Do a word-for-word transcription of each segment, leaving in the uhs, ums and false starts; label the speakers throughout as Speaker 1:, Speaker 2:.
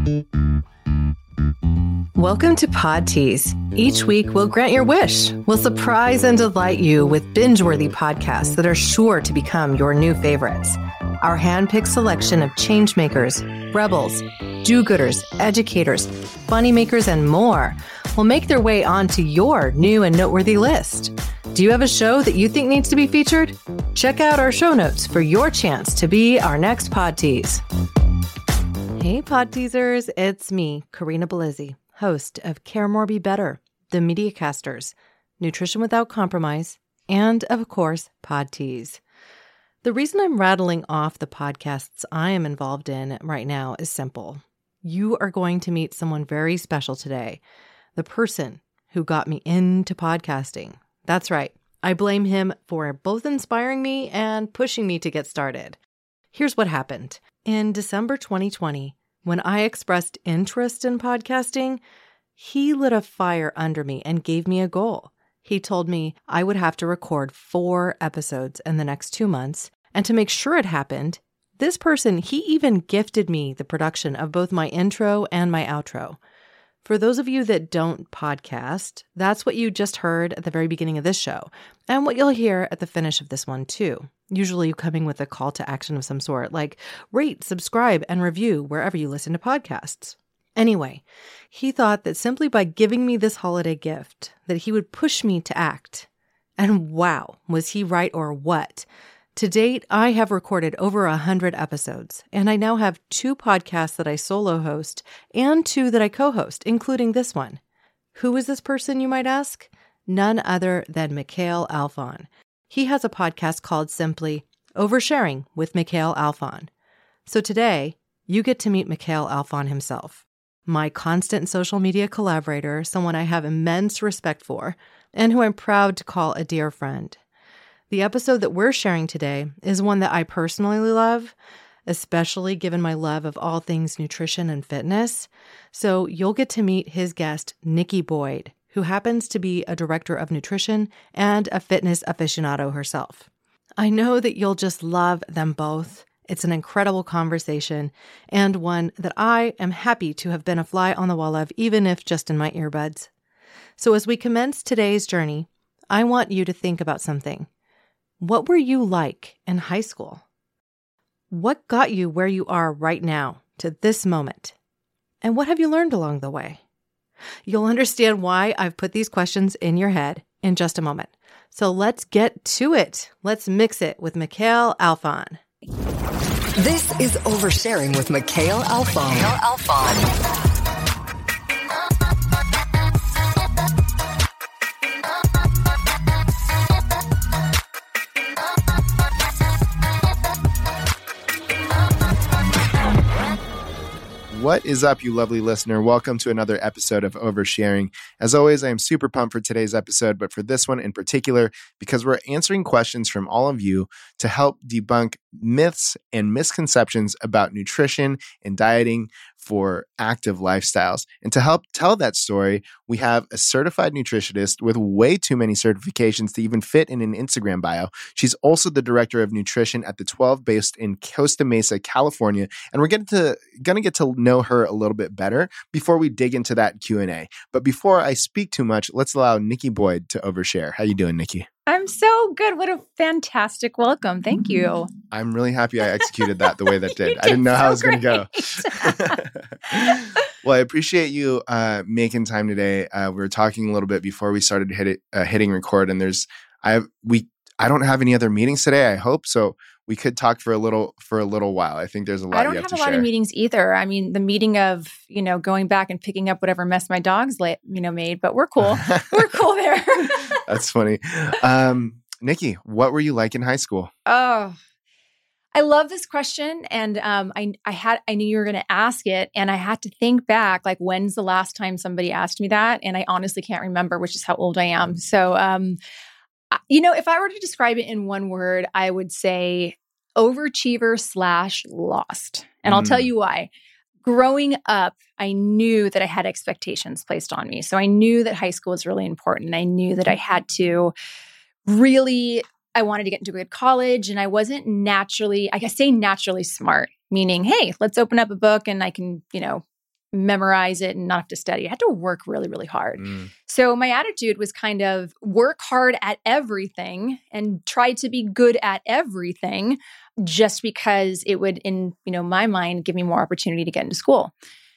Speaker 1: Welcome to Pod Tease. Each week, we'll grant your wish. We'll surprise and delight you with binge-worthy podcasts that are sure to become your new favorites. Our hand-picked selection of changemakers, rebels, do-gooders, educators, funny makers, and more will make their way onto your new and noteworthy list. Do you have a show that you think needs to be featured? Check out our show notes for your chance to be our next Pod Tease. Hey, Pod Teasers, it's me, Karina Belizzi, host of Care More Be Better, The Mediacasters, Nutrition Without Compromise, and, of course, Pod Tease. The reason I'm rattling off the podcasts I am involved in right now is simple. You are going to meet someone very special today, the person who got me into podcasting. That's right. I blame him for both inspiring me and pushing me to get started. Here's what happened. In December twenty twenty, when I expressed interest in podcasting, he lit a fire under me and gave me a goal. He told me I would have to record four episodes in the next two months. And to make sure it happened, this person, he even gifted me the production of both my intro and my outro. For those of you that don't podcast, that's what you just heard at the very beginning of this show, and what you'll hear at the finish of this one too. Usually coming with a call to action of some sort, like rate, subscribe, and review wherever you listen to podcasts. Anyway, he thought that simply by giving me this holiday gift, that he would push me to act. And wow, was he right or what? To date, I have recorded over a hundred episodes, and I now have two podcasts that I solo host and two that I co-host, including this one. Who is this person, you might ask? None other than Mikhail Alfon. He has a podcast called simply Oversharing with Mikhail Alfon. So today, you get to meet Mikhail Alfon himself, my constant social media collaborator, someone I have immense respect for, and who I'm proud to call a dear friend. The episode that we're sharing today is one that I personally love, especially given my love of all things nutrition and fitness. So you'll get to meet his guest, Nikki Boyd, who happens to be a director of nutrition and a fitness aficionado herself. I know that you'll just love them both. It's an incredible conversation and one that I am happy to have been a fly on the wall of, even if just in my earbuds. So as we commence today's journey, I want you to think about something. What were you like in high school? What got you where you are right now to this moment? And what have you learned along the way? You'll understand why I've put these questions in your head in just a moment. So let's get to it. Let's mix it with Mikhail Alfon.
Speaker 2: This is Oversharing with Mikhail Alfon. Mikhail Alfon.
Speaker 3: What is up, you lovely listener? Welcome to another episode of Oversharing. As always, I am super pumped for today's episode, but for this one in particular, because we're answering questions from all of you to help debunk myths and misconceptions about nutrition and dieting for active lifestyles. And to help tell that story, we have a certified nutritionist with way too many certifications to even fit in an Instagram bio. She's also the director of nutrition at the twelve based in Costa Mesa, California. And we're going to, going to get to know her a little bit better before we dig into that Q and A. But before I speak too much, let's allow Nikki Boyd to overshare. How you doing, Nikki?
Speaker 4: I'm so good. What a fantastic welcome. Thank you.
Speaker 3: I'm really happy I executed that the way that did. I didn't know so how it was going to go. Well, I appreciate you uh, making time today. Uh, we were talking a little bit before we started hit it, uh, hitting record, and there's I we I don't have any other meetings today. I hope so. We could talk for a little for a little while. I think there's a lot.
Speaker 4: I don't
Speaker 3: you have,
Speaker 4: have
Speaker 3: to
Speaker 4: a lot
Speaker 3: share.
Speaker 4: of meetings either. I mean, the meeting of you know going back and picking up whatever mess my dogs la- you know made, but we're cool. We're cool there.
Speaker 3: That's funny. Um, Nikki, what were you like in high school?
Speaker 4: Oh, I love this question, and um, I I had I knew you were going to ask it, and I had to think back, like when's the last time somebody asked me that, and I honestly can't remember, which is how old I am. So, um, you know, if I were to describe it in one word, I would say overachiever slash lost, and mm. I'll tell you why. Growing up, I knew that I had expectations placed on me, so I knew that high school was really important. I knew that I had to really. I wanted to get into a good college, and I wasn't naturally, I guess say naturally smart, meaning, hey, let's open up a book and I can, you know, memorize it and not have to study. I had to work really, really hard.
Speaker 3: Mm.
Speaker 4: So my attitude was kind of work hard at everything and try to be good at everything just because it would, in you know my mind, give me more opportunity to get into school.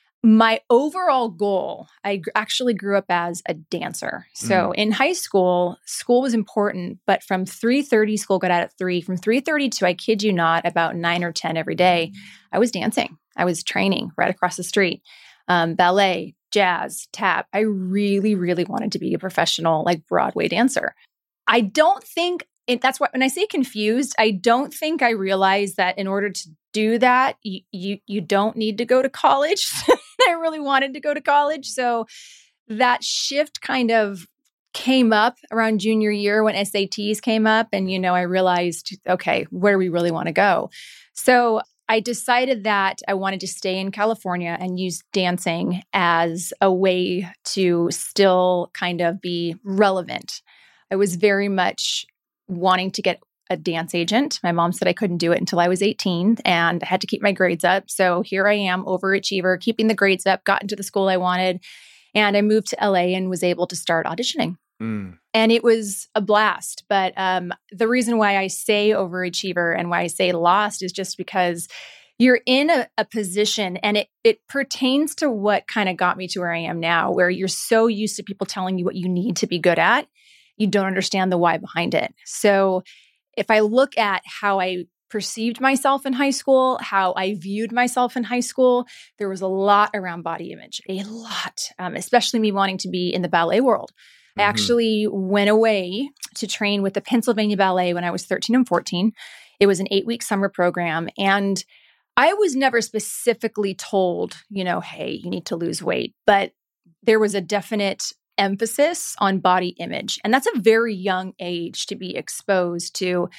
Speaker 4: My overall goal, I g- actually grew up as a dancer. So
Speaker 3: Mm.
Speaker 4: in high school, school was important, but from three thirty, school got out at three. From three thirty to, I kid you not, about nine or ten every day, I was dancing. I was training right across the street. Um, ballet, jazz, tap. I really, really wanted to be a professional, like Broadway dancer. I don't think it, that's what, when I say confused, I don't think I realized that in order to do that, you, you, you don't need to go to college. I really wanted to go to college. So that shift kind of came up around junior year when S A Ts came up. And, you know, I realized, okay, where do we really want to go? So I decided that I wanted to stay in California and use dancing as a way to still kind of be relevant. I was very much wanting to get a dance agent. My mom said I couldn't do it until I was eighteen and I had to keep my grades up. So here I am, overachiever, keeping the grades up, got into the school I wanted. And I moved to L A and was able to start auditioning.
Speaker 3: Mm.
Speaker 4: And it was a blast. But um, the reason why I say overachiever and why I say lost is just because you're in a, a position, and it it pertains to what kind of got me to where I am now, where you're so used to people telling you what you need to be good at, you don't understand the why behind it. So if I look at how I perceived myself in high school, how I viewed myself in high school, there was a lot around body image, a lot, um, especially me wanting to be in the ballet world. I actually went away to train with the Pennsylvania Ballet when I was thirteen and fourteen. It was an eight-week summer program. And I was never specifically told, you know, hey, you need to lose weight. But there was a definite emphasis on body image. And that's a very young age to be exposed to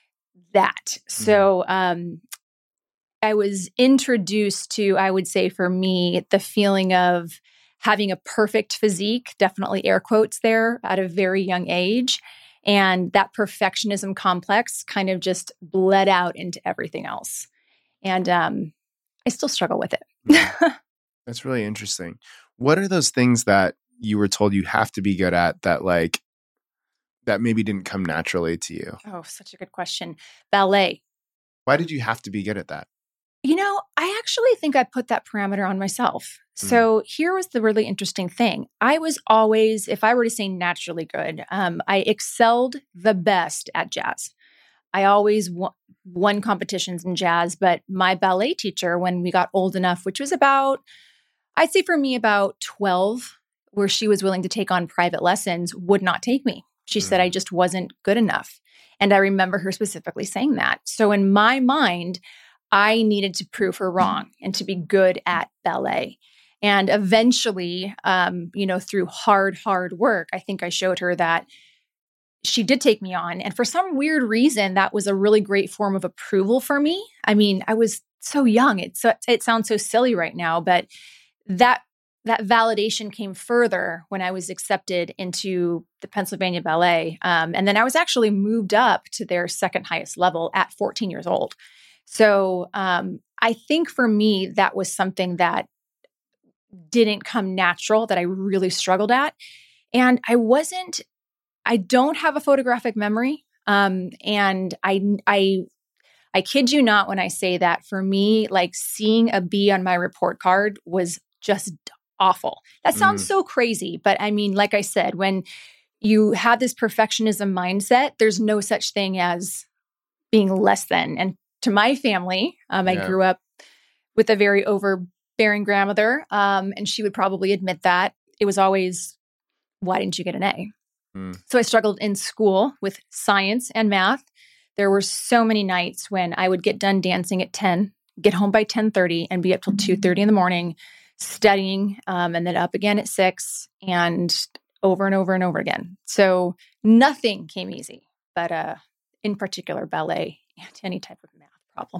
Speaker 4: that. So um, I was introduced to, I would say for me, the feeling of having a perfect physique, definitely air quotes there, at a very young age. And that perfectionism complex kind of just bled out into everything else. And um, I still struggle with it.
Speaker 3: That's really interesting. What are those things that you were told you have to be good at that like, that maybe didn't come naturally to you?
Speaker 4: Oh, such a good question. Ballet.
Speaker 3: Why did you have to be good at that?
Speaker 4: You know, I actually think I put that parameter on myself. So mm. here was the really interesting thing. I was always, if I were to say naturally good, um, I excelled the best at jazz. I always won, won competitions in jazz, but my ballet teacher, when we got old enough, which was about, I'd say for me about twelve, where she was willing to take on private lessons, would not take me. She mm. said I just wasn't good enough. And I remember her specifically saying that. So in my mind, I needed to prove her wrong and to be good at ballet. And eventually, um, you know, through hard, hard work, I think I showed her that she did take me on. And for some weird reason, that was a really great form of approval for me. I mean, I was so young. It, so, it sounds so silly right now, but that that validation came further when I was accepted into the Pennsylvania Ballet. Um, and then I was actually moved up to their second highest level at fourteen years old. So um, I think for me, that was something that didn't come natural, that I really struggled at. And I wasn't, I don't have a photographic memory. Um, and I, I, I kid you not when I say that for me, like seeing a B on my report card was just awful. That sounds mm. so crazy. But I mean, like I said, when you have this perfectionism mindset, there's no such thing as being less than. And to my family, um, I yeah. grew up with a very overbearing grandmother, um, and she would probably admit that. It was always, why didn't you get an A? Mm. So I struggled in school with science and math. There were so many nights when I would get done dancing at ten, get home by ten thirty, and be up till two thirty in the morning studying, um, and then up again at six, and over and over and over again. So nothing came easy, but uh, in particular, ballet and any type of math problem.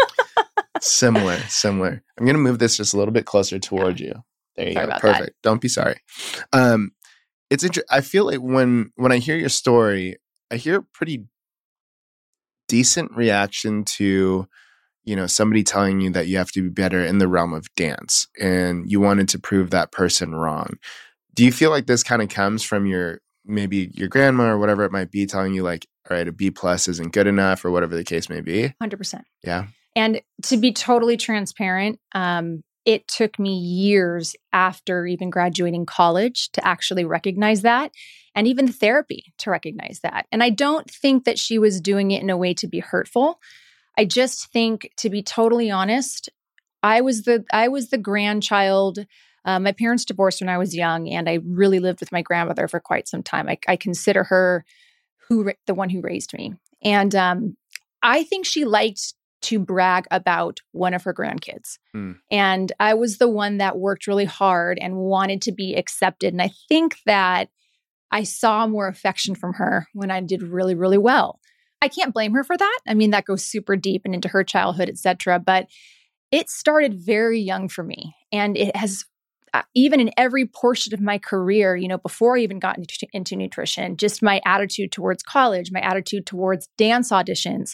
Speaker 3: Similar, similar. I'm going to move this just a little bit closer towards yeah. you. There you
Speaker 4: sorry
Speaker 3: go.
Speaker 4: About
Speaker 3: Perfect.
Speaker 4: That.
Speaker 3: Don't be sorry. Um, it's inter- I feel like when when I hear your story, I hear a pretty decent reaction to you know, somebody telling you that you have to be better in the realm of dance and you wanted to prove that person wrong. Do you feel like this kind of comes from your, maybe your grandma or whatever it might be telling you like, all right, a B plus isn't good enough or whatever the case may be?
Speaker 4: one hundred percent.
Speaker 3: Yeah.
Speaker 4: And to be totally transparent, um, it took me years after even graduating college to actually recognize that, and even therapy to recognize that. And I don't think that she was doing it in a way to be hurtful. I just think, to be totally honest, I was the I was the grandchild. Uh, my parents divorced when I was young, and I really lived with my grandmother for quite some time. I, I consider her who the one who raised me, and um, I think she liked to brag about one of her grandkids. Mm. And I was the one that worked really hard and wanted to be accepted. And I think that I saw more affection from her when I did really, really well. I can't blame her for that. I mean, that goes super deep and into her childhood, et cetera. But it started very young for me. And it has, uh, even in every portion of my career, you know, before I even got into, into nutrition, just my attitude towards college, my attitude towards dance auditions,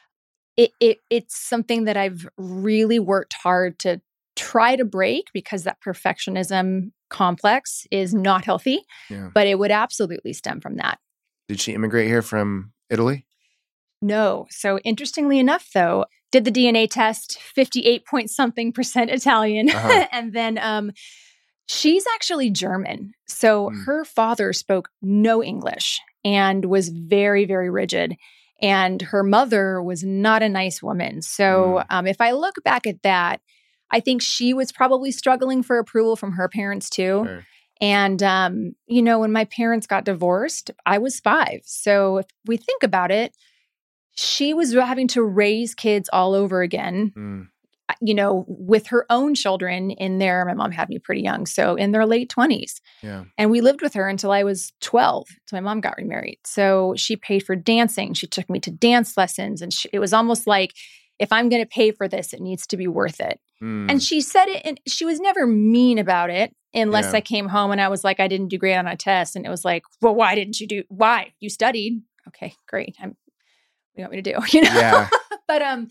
Speaker 4: it, it it's something that I've really worked hard to try to break, because that perfectionism complex is not healthy. Yeah. But it would absolutely stem from that.
Speaker 3: Did she immigrate here from Italy?
Speaker 4: No. So interestingly enough, though, did the D N A test, fifty-eight point something percent Italian. Uh-huh. And then um, she's actually German. So mm. her father spoke no English and was very, very rigid. And her mother was not a nice woman. So mm. um, if I look back at that, I think she was probably struggling for approval from her parents too. Sure. And, um, you know, when my parents got divorced, I was five. So if we think about it, she was having to raise kids all over again, mm. you know, with her own children in their, my mom had me pretty young, so in their late twenties. Yeah. And we lived with her until I was twelve, so my mom got remarried. So she paid for dancing. She took me to dance lessons. And she, it was almost like, if I'm going to pay for this, it needs to be worth it. Mm. And she said it, and she was never mean about it, unless yeah. I came home and I was like, I didn't do great on a test. And it was like, well, why didn't you do, why? You studied. Okay, great. I'm What do you want me to do? You know? Yeah. But um,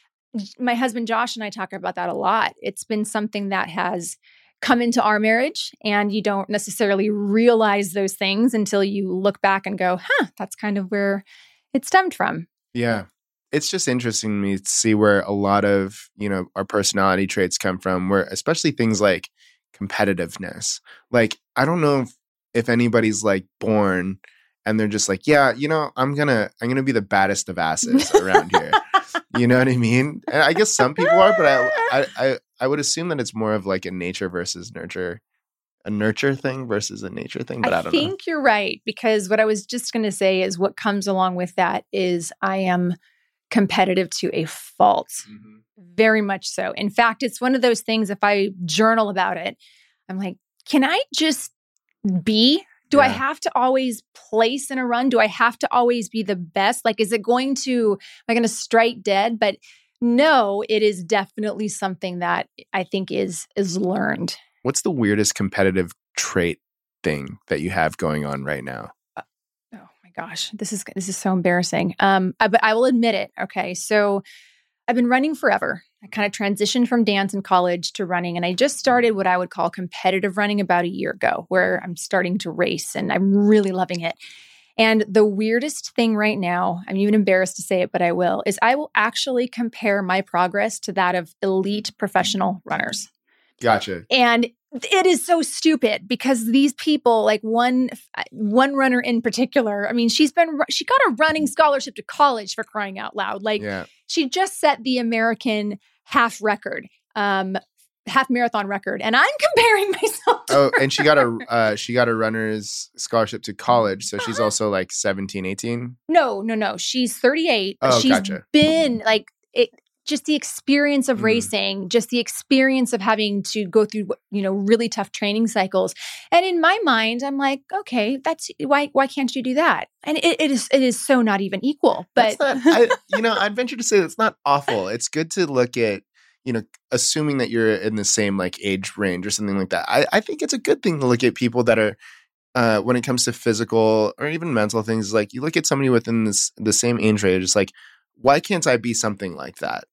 Speaker 4: my husband, Josh, and I talk about that a lot. It's been something that has come into our marriage, and you don't necessarily realize those things until you look back and go, huh, that's kind of where it stemmed from.
Speaker 3: Yeah. It's just interesting to me to see where a lot of, you know, our personality traits come from, where especially things like competitiveness. Like, I don't know if, if anybody's like born and they're just like, yeah, you know, I'm gonna I'm gonna be the baddest of asses around here. You know what I mean? And I guess some people are, but I, I I I would assume that it's more of like a nature versus nurture, a nurture thing versus a nature thing. But I, I don't know. I
Speaker 4: think you're right, because what I was just gonna say is what comes along with that is I am competitive to a fault. Mm-hmm. Very much so. In fact, it's one of those things, if I journal about it, I'm like, can I just be? Do yeah. I have to always place in a run? Do I have to always be the best? Like, is it going to, am I going to strike dead? But no, it is definitely something that I think is is learned.
Speaker 3: What's the weirdest competitive trait thing that you have going on right now?
Speaker 4: Uh, oh my gosh, this is this is so embarrassing. Um, I, but I will admit it. Okay, so I've been running forever. I kind of transitioned from dance in college to running, and I just started what I would call competitive running about a year ago, where I'm starting to race, and I'm really loving it. And the weirdest thing right now, I'm even embarrassed to say it, but I will, is I will actually compare my progress to that of elite professional runners.
Speaker 3: Gotcha.
Speaker 4: And it is so stupid, because these people, like one one runner in particular, I mean, she's been she got a running scholarship to college, for crying out loud. Like yeah. she just set the American half record, um, half marathon record, and I'm comparing myself to
Speaker 3: Oh,
Speaker 4: her.
Speaker 3: And she got a uh, she got a runner's scholarship to college, so she's also like seventeen, eighteen?
Speaker 4: No, no, no. She's thirty-eight.
Speaker 3: Oh,
Speaker 4: she's
Speaker 3: gotcha.
Speaker 4: been like it. Just the experience of mm. racing, just the experience of having to go through, you know, really tough training cycles. And in my mind, I'm like, okay, that's why. Why can't you do that? And it, it is. It is so not even equal. But
Speaker 3: not, I, you know, I'd venture to say that's not awful. It's good to look at, you know, assuming that you're in the same like age range or something like that. I, I think it's a good thing to look at people that are. Uh, when it comes to physical or even mental things, like you look at somebody within this the same age range, it's like, why can't I be something like that?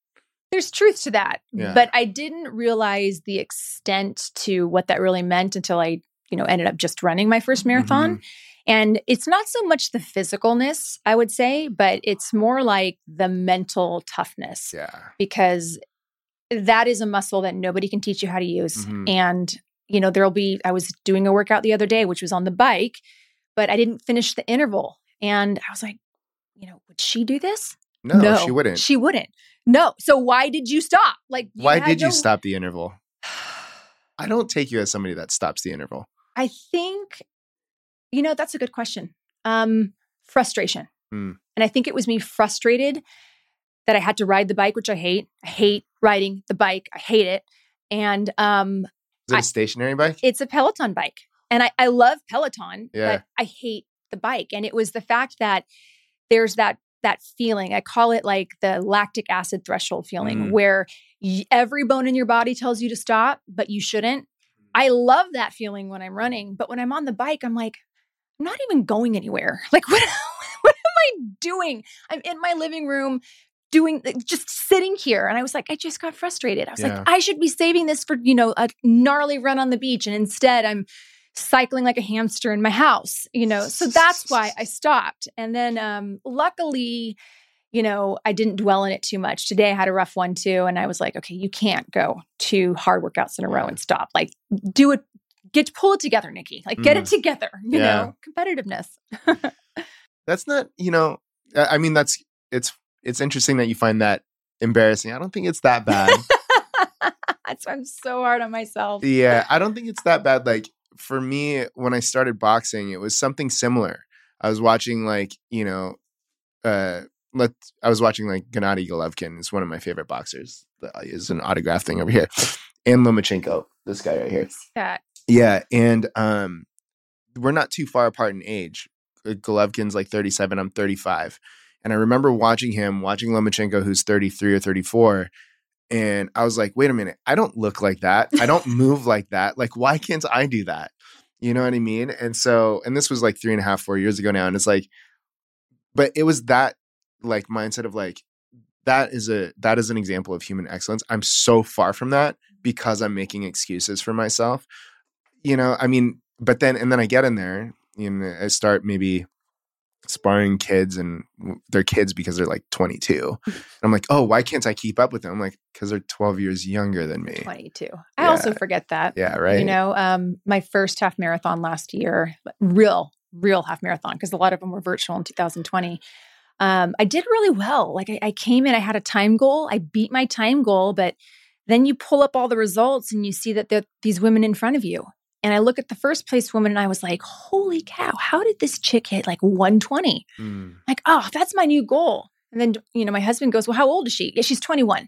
Speaker 4: There's truth to that.
Speaker 3: Yeah.
Speaker 4: But I didn't realize the extent to what that really meant until I, you know, ended up just running my first marathon.
Speaker 3: Mhm.
Speaker 4: And it's not so much the physicalness, I would say, but it's more like the mental toughness.
Speaker 3: Yeah.
Speaker 4: Because that is a muscle that nobody can teach you how to use.
Speaker 3: Mhm.
Speaker 4: And, you know, there'll be, I was doing a workout the other day, which was on the bike, but I didn't finish the interval. And I was like, you know, would she do this?
Speaker 3: No, she wouldn't.
Speaker 4: She wouldn't. No. So why did you stop? Like, you
Speaker 3: Why
Speaker 4: had
Speaker 3: did you
Speaker 4: no-
Speaker 3: stop the interval? I don't take you as somebody that stops the interval.
Speaker 4: I think, you know, that's a good question. Um, frustration.
Speaker 3: Hmm.
Speaker 4: And I think it was me frustrated that I had to ride the bike, which I hate. I hate riding the bike. I hate it. And um,
Speaker 3: Is it a
Speaker 4: I-
Speaker 3: stationary bike?
Speaker 4: it's a Peloton bike. And I, I love Peloton,
Speaker 3: Yeah.
Speaker 4: but I hate the bike. And it was the fact that there's that that feeling. I call it like the lactic acid threshold feeling
Speaker 3: Mm.
Speaker 4: where y- every bone in your body tells you to stop, but you shouldn't. I love that feeling when I'm running. But when I'm on the bike, I'm like, I'm not even going anywhere. Like, what, what am I doing? I'm in my living room doing, just sitting here. And I was like, I just got frustrated. I was
Speaker 3: Yeah.
Speaker 4: like, I should be saving this for, you know, a gnarly run on the beach. And instead I'm cycling like a hamster in my house, you know? So that's why I stopped. And then um, luckily, you know, I didn't dwell in it too much. Today I had a rough one too. And I was like, okay, you can't go two hard workouts in a row and stop. Like, do it, get, pull it together, Nikki. Like, get
Speaker 3: Mm.
Speaker 4: it together, you
Speaker 3: Yeah.
Speaker 4: know, competitiveness.
Speaker 3: That's not, you know, I I mean, that's, it's, it's interesting that you find that embarrassing. I don't think it's that bad.
Speaker 4: That's why I'm so hard on myself.
Speaker 3: Yeah, I don't think it's that bad. Like for me, when I started boxing, it was something similar. I was watching like, you know, uh, let I was watching like Gennady Golovkin is one of my favorite boxers. That is an autograph thing over here, and Lomachenko, this guy right here.
Speaker 4: That
Speaker 3: Yeah, and um, we're not too far apart in age. Golovkin's like thirty-seven, I'm thirty-five, and I remember watching him, watching Lomachenko, who's thirty-three or thirty-four. And I was like, wait a minute, I don't look like that. I don't move like that. Like, why can't I do that? You know what I mean? And so, and this was like three and a half, four years ago now. And it's like, but it was that like mindset of like, that is a, that is an example of human excellence. I'm so far from that because I'm making excuses for myself. You know, I mean, but then, and then I get in there, you know, I start maybe sparring kids and they're kids because they're like twenty-two. And I'm like, oh, why can't I keep up with them? I'm like, because they're twelve years younger than me.
Speaker 4: twenty-two. I
Speaker 3: Yeah.
Speaker 4: also forget that.
Speaker 3: Yeah, right.
Speaker 4: You know, um, my first half marathon last year, real, real half marathon, because a lot of them were virtual in two thousand twenty. Um, I did really well. Like I, I came in, I had a time goal. I beat my time goal, but then you pull up all the results and you see that there are these women in front of you. And I look at the first place woman and I was like, holy cow, how did this chick hit like one twenty?
Speaker 3: Mm.
Speaker 4: Like, oh, that's my new goal. And then, you know, my husband goes, well, how old is she? Yeah, she's twenty-one.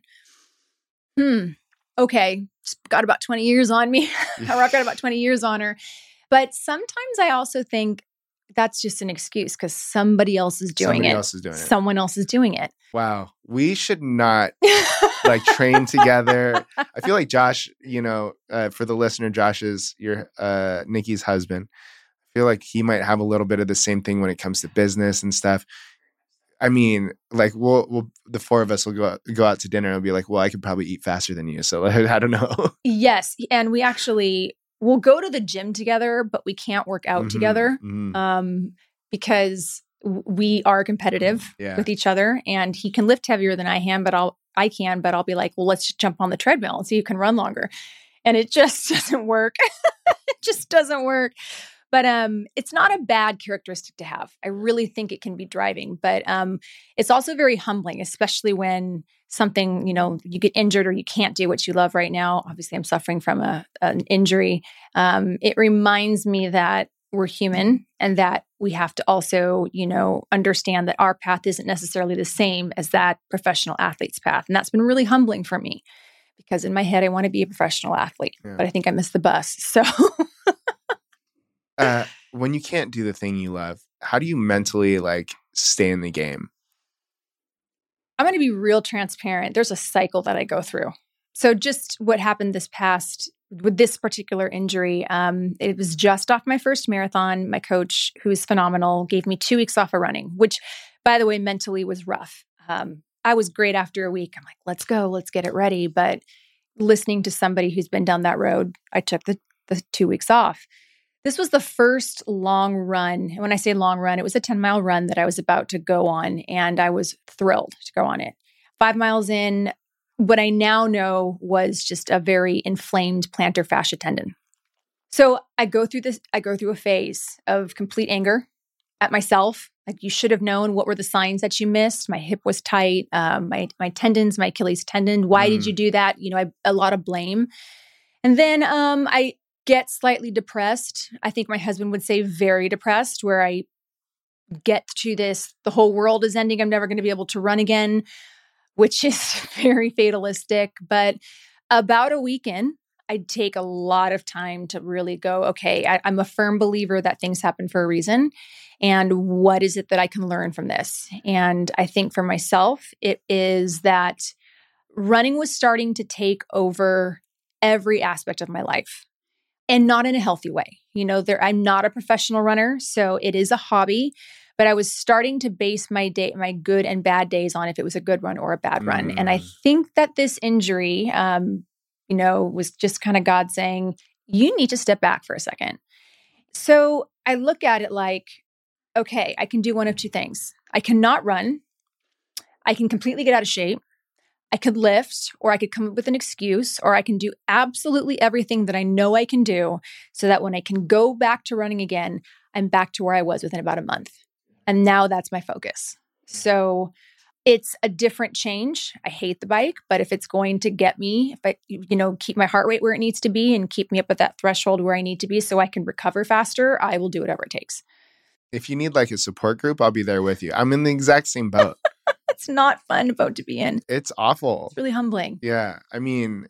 Speaker 4: Hmm. Okay. She's got about twenty years on me. I got about twenty years on her. But sometimes I also think that's just an excuse because somebody else is doing
Speaker 3: Somebody
Speaker 4: it.
Speaker 3: else is doing it.
Speaker 4: Someone else is doing it.
Speaker 3: Wow. We should not like train together. I feel like Josh, you know, uh, for the listener, Josh is your uh, Nikki's husband. I feel like he might have a little bit of the same thing when it comes to business and stuff. I mean, like we'll, we'll the four of us will go out, go out to dinner and be like, well, I could probably eat faster than you. So like, I don't know.
Speaker 4: Yes. And we actually will go to the gym together, but we can't work out
Speaker 3: Mhm,
Speaker 4: together
Speaker 3: mhm.
Speaker 4: um, because w- we are competitive
Speaker 3: Yeah.
Speaker 4: with each other. And he can lift heavier than I can, but I'll I can, but I'll be like, well, let's just jump on the treadmill and see who can run longer. And it just doesn't work. It just doesn't work. But um, it's not a bad characteristic to have. I really think it can be driving, but um, it's also very humbling, especially when something, you know, you get injured or you can't do what you love right now. Obviously, I'm suffering from a an injury. Um, it reminds me that we're human and that we have to also, you know, understand that our path isn't necessarily the same as that professional athlete's path. And that's been really humbling for me because in my head, I want to be a professional athlete,
Speaker 3: Yeah.
Speaker 4: but I think I missed the bus. So
Speaker 3: Uh, when you can't do the thing you love, how do you mentally like stay in the game?
Speaker 4: I'm going to be real transparent. There's a cycle that I go through. So just what happened this past with this particular injury, um, it was just off my first marathon. My coach, who's phenomenal, gave me two weeks off of running, which, by the way, mentally was rough. Um, I was great after a week. I'm like, let's go, let's get it ready. But listening to somebody who's been down that road, I took the, the two weeks off. This was the first long run. And when I say long run, it was a ten mile run that I was about to go on. And I was thrilled to go on it. Five miles in, what I now know was just a very inflamed plantar fascia tendon. So I go through this, I go through a phase of complete anger at myself. Like, you should have known what were the signs that you missed. My hip was tight, um, my my tendons, my Achilles tendon. Why mm. did you do that? You know, I, a lot of blame. And then um, I get slightly depressed. I think my husband would say very depressed, where I get to this, the whole world is ending. I'm never going to be able to run again, which is very fatalistic. But about a week in, I'd take a lot of time to really go, okay, I, I'm a firm believer that things happen for a reason. And what is it that I can learn from this? And I think for myself, it is that running was starting to take over every aspect of my life, and not in a healthy way. You know, there, I'm not a professional runner, so it is a hobby. But I was starting to base my day, my good and bad days on if it was a good run or a bad run. Mm. And I think that this injury, um, you know, was just kind of God saying, you need to step back for a second. So I look at it like, okay, I can do one of two things. I cannot run. I can completely get out of shape. I could lift, or I could come up with an excuse, or I can do absolutely everything that I know I can do so that when I can go back to running again, I'm back to where I was within about a month. And now that's my focus. So it's a different change. I hate the bike, but if it's going to get me, if I, you know, keep my heart rate where it needs to be and keep me up at that threshold where I need to be so I can recover faster, I will do whatever it takes.
Speaker 3: If you need like a support group, I'll be there with you. I'm in the exact same boat.
Speaker 4: It's not fun boat to be in.
Speaker 3: It's awful.
Speaker 4: It's really humbling.
Speaker 3: Yeah. I mean,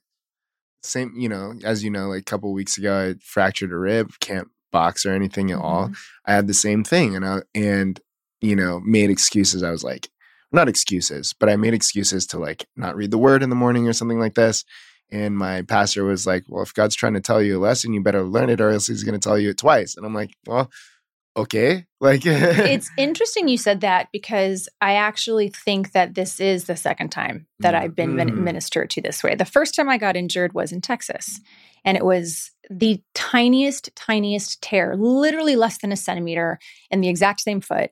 Speaker 3: same, you know, as you know, like a couple of weeks ago, I fractured a rib, can't box or anything at mm-hmm. all. I had the same thing and I, and, you know, made excuses. I was like, not excuses, but I made excuses to like not read the word in the morning or something like this. And my pastor was like, well, if God's trying to tell you a lesson, you better learn it or else he's going to tell you it twice. And I'm like, well, okay. Like
Speaker 4: it's interesting you said that, because I actually think that this is the second time that I've been mm. ministered to this way. The first time I got injured was in Texas, and it was the tiniest, tiniest tear, literally less than a centimeter in the exact same foot.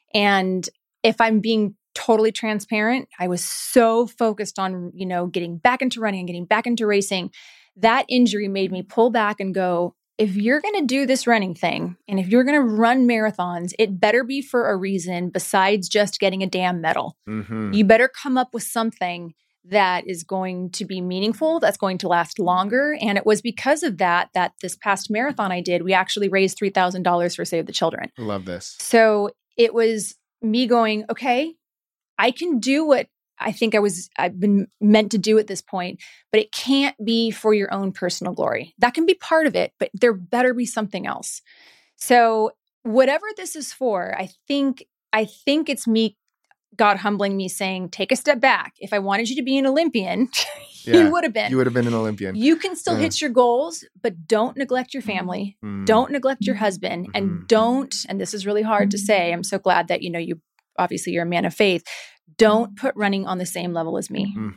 Speaker 4: And if I'm being totally transparent, I was so focused on, you know, getting back into running and getting back into racing. That injury made me pull back and go, if you're going to do this running thing, and if you're going to run marathons, it better be for a reason besides just getting a damn medal. Mm-hmm. You better come up with something that is going to be meaningful, that's going to last longer. And it was because of that, that this past marathon I did, we actually raised three thousand dollars for Save the Children.
Speaker 3: I love this.
Speaker 4: So it was me going, okay, I can do what I think I was, I've been meant to do at this point, but it can't be for your own personal glory. That can be part of it, but there better be something else. So whatever this is for, I think, I think it's me, God humbling me saying, take a step back. If I wanted you to be an Olympian,
Speaker 3: yeah,
Speaker 4: you would have been.
Speaker 3: You would have been an Olympian.
Speaker 4: You can still uh, hit your goals, but don't neglect your family. Mm, don't neglect your husband. Mm, and don't, and this is really hard to say, I'm so glad that, you know, you obviously you're a man of faith. Don't put running on the same level as me. Mm.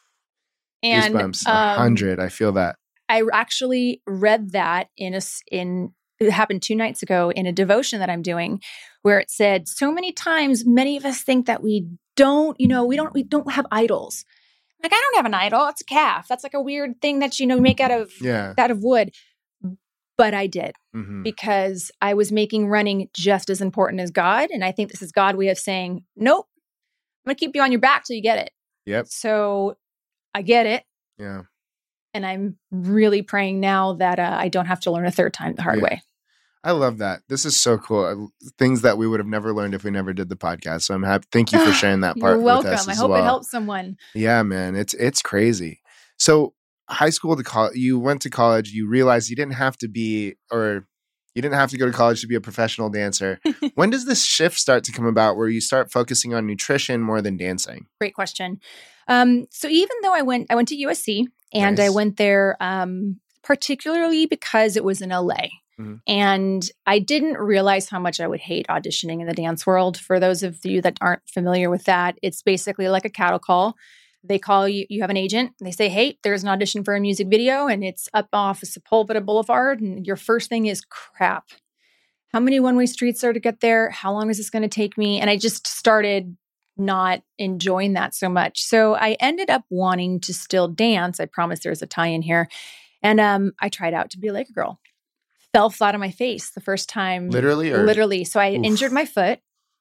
Speaker 4: And
Speaker 3: Goosebumps, a um, hundred. I feel that.
Speaker 4: I actually read that in a in it happened two nights ago in a devotion that I'm doing, where it said, so many times, many of us think that we don't, you know, we don't we don't have idols. Like, I don't have an idol. It's a calf. That's like a weird thing that, you know, make out of
Speaker 3: yeah.
Speaker 4: out of wood. But I did mm-hmm. because I was making running just as important as God. And I think this is God's way of saying, nope, I'm going to keep you on your back till you get it.
Speaker 3: Yep.
Speaker 4: So I get it.
Speaker 3: Yeah.
Speaker 4: And I'm really praying now that uh, I don't have to learn a third time the hard
Speaker 3: yeah.
Speaker 4: way.
Speaker 3: I love that. This is so cool. Things that we would have never learned if we never did the podcast. So I'm happy. Thank you for sharing that part
Speaker 4: You're welcome.
Speaker 3: with us
Speaker 4: I
Speaker 3: as
Speaker 4: hope
Speaker 3: well.
Speaker 4: It helps someone.
Speaker 3: Yeah, man. It's it's crazy. So high school to college, you went to college, you realized you didn't have to be, or you didn't have to go to college to be a professional dancer. When does this shift start to come about where you start focusing on nutrition more than dancing?
Speaker 4: Great question. Um, so even though I went, I went to U S C and nice. I went there um, particularly because it was in L A.
Speaker 3: Mm-hmm.
Speaker 4: And I didn't realize how much I would hate auditioning in the dance world. For those of you that aren't familiar with that, it's basically like a cattle call. They call you, you have an agent, they say, hey, there's an audition for a music video and it's up off of Sepulveda Boulevard. And your first thing is, crap, how many one-way streets are to get there? How long is this going to take me? And I just started not enjoying that so much. So I ended up wanting to still dance. I promise there's a tie-in here. And um, I tried out to be a Laker girl. Fell flat on my face the first time.
Speaker 3: Literally? Or?
Speaker 4: Literally. So I
Speaker 3: Oof.
Speaker 4: injured my foot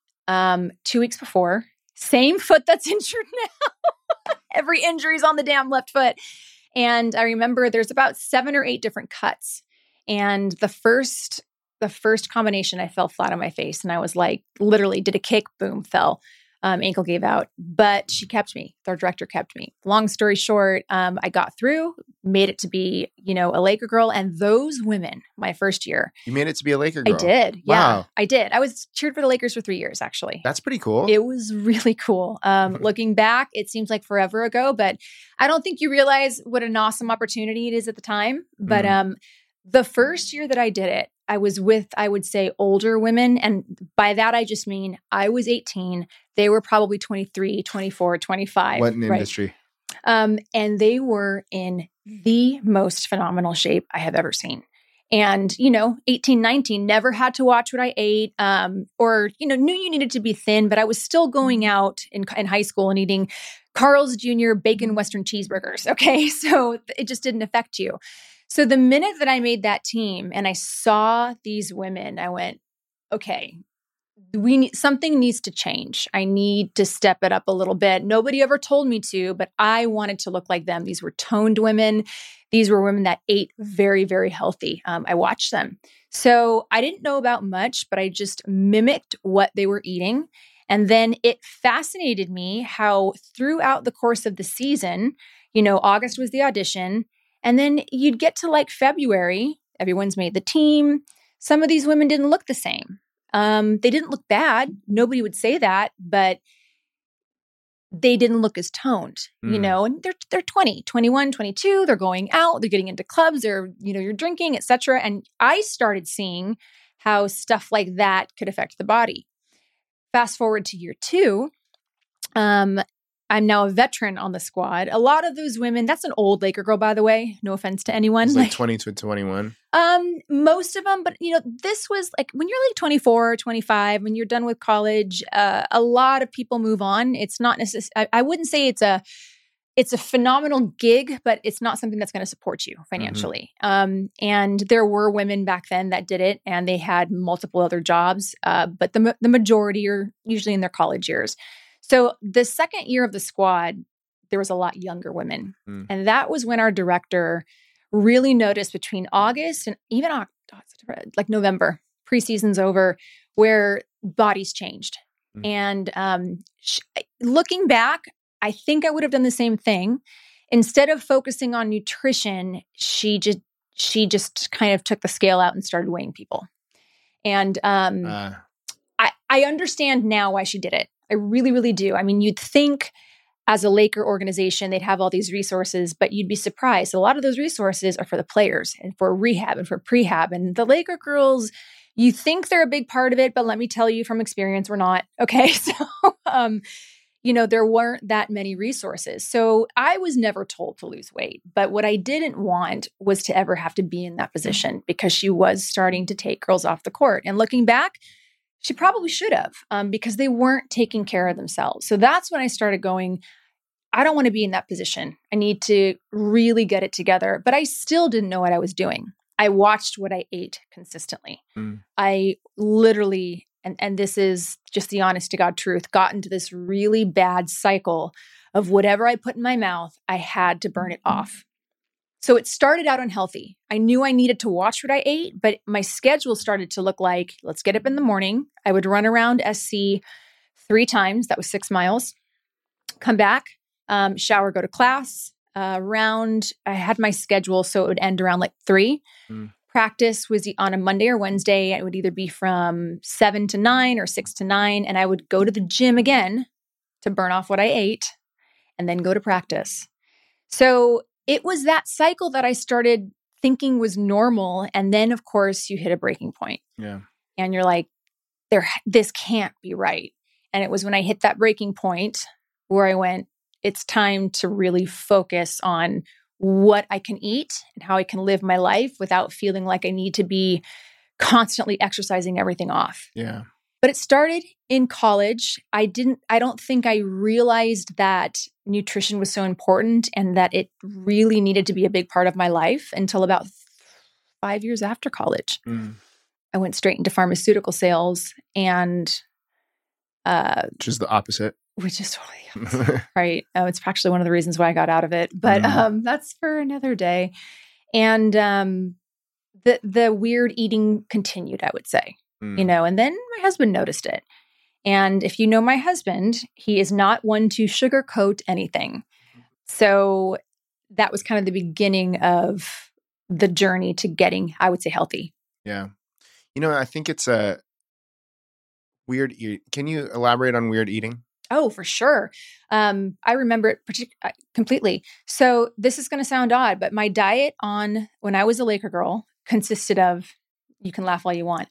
Speaker 4: um, two weeks before. Same foot that's injured now. Every injury's on the damn left foot. And I remember there's about seven or eight different cuts. And the first, the first combination, I fell flat on my face. And I was like, literally did a kick, boom, fell. Um, ankle gave out, but she kept me. Our director kept me. Long story short, um, I got through, made it to be, you know, a Laker girl. And those women, my first year.
Speaker 3: You made it to be a Laker girl?
Speaker 4: I did. Yeah,
Speaker 3: wow.
Speaker 4: I did. I was cheered for the Lakers for three years, actually.
Speaker 3: That's pretty cool.
Speaker 4: It was really cool. Um, mm-hmm. Looking back, it seems like forever ago, but I don't think you realize what an awesome opportunity it is at the time. But mm-hmm. um, the first year that I did it, I was with, I would say, older women. And by that, I just mean I was eighteen. They were probably twenty-three, twenty-four, twenty-five.
Speaker 3: What in
Speaker 4: right?
Speaker 3: industry?
Speaker 4: Um, and they were in the most phenomenal shape I have ever seen. And, you know, eighteen, nineteen, never had to watch what I ate um, or, you know, knew you needed to be thin, but I was still going out in, in high school and eating Carl's Junior bacon Western cheeseburgers. Okay. So it just didn't affect you. So the minute that I made that team and I saw these women, I went, okay, we need, something needs to change. I need to step it up a little bit. Nobody ever told me to, but I wanted to look like them. These were toned women. These were women that ate very, very healthy. Um, I watched them. So I didn't know about much, but I just mimicked what they were eating. And then it fascinated me how throughout the course of the season, you know, August was the audition. And then you'd get to like February, everyone's made the team. Some of these women didn't look the same. Um, they didn't look bad. Nobody would say that, but they didn't look as toned, mm. you know, and they're, they're twenty, twenty-one, twenty-two, they're going out, they're getting into clubs, they're, you know, you're drinking, et cetera. And I started seeing how stuff like that could affect the body. Fast forward to year two, um, I'm now a veteran on the squad. A lot of those women, that's an old Laker girl, by the way. No offense to anyone.
Speaker 3: It's like, like twenty to twenty-one.
Speaker 4: Um, most of them, but you know, this was like when you're like twenty-four, twenty-five, when you're done with college, uh, a lot of people move on. It's not necessarily, I wouldn't say it's a, it's a phenomenal gig, but it's not something that's going to support you financially. Mm-hmm. Um, and there were women back then that did it and they had multiple other jobs. Uh, but the, the majority are usually in their college years. So the second year of the squad, there was a lot younger women. Mm. And that was when our director really noticed between August and even like November, preseason's over, where bodies changed. Mm. And um, sh- looking back, I think I would have done the same thing. Instead of focusing on nutrition, she just she just kind of took the scale out and started weighing people. And um, uh. I, I understand now why she did it. I really, really do. I mean, you'd think as a Laker organization, they'd have all these resources, but you'd be surprised. A lot of those resources are for the players and for rehab and for prehab. And the Laker girls, you think they're a big part of it, but let me tell you from experience, we're not. Okay. So, um, you know, there weren't that many resources. So I was never told to lose weight. But what I didn't want was to ever have to be in that position because she was starting to take girls off the court. And looking back, she probably should have um, because they weren't taking care of themselves. So that's when I started going, I don't want to be in that position. I need to really get it together. But I still didn't know what I was doing. I watched what I ate consistently. Mm. I literally, and, and this is just the honest to God truth, got into this really bad cycle of whatever I put in my mouth, I had to burn it off. So it started out unhealthy. I knew I needed to watch what I ate, but my schedule started to look like, let's get up in the morning. I would run around S C three times. That was six miles. Come back, um, shower, go to class. Uh, around, I had my schedule, so it would end around like three. Mm. Practice was on a Monday or Wednesday. It would either be from seven to nine or six to nine. And I would go to the gym again to burn off what I ate and then go to practice. So it was that cycle that I started thinking was normal. And then, of course, you hit a breaking point.
Speaker 3: Yeah.
Speaker 4: And you're like, there, this can't be right. And it was when I hit that breaking point where I went, it's time to really focus on what I can eat and how I can live my life without feeling like I need to be constantly exercising everything off.
Speaker 3: Yeah.
Speaker 4: But it started in college. I didn't, I don't think I realized that nutrition was so important and that it really needed to be a big part of my life until about five years after college.
Speaker 3: Mm.
Speaker 4: I went straight into pharmaceutical sales and uh,
Speaker 3: which is the opposite.
Speaker 4: Which is totally the opposite, right? Oh, it's actually one of the reasons why I got out of it, but mm. um, that's for another day. And um, the the weird eating continued, I would say, mm. you know. And then my husband noticed it. And if you know my husband, he is not one to sugarcoat anything. So that was kind of the beginning of the journey to getting, I would say, healthy.
Speaker 3: Yeah. You know, I think it's a weird eat. Can you elaborate on weird eating?
Speaker 4: Oh, for sure. Um, I remember it partic- completely. So this is going to sound odd, but my diet on when I was a Laker girl consisted of, you can laugh all you want.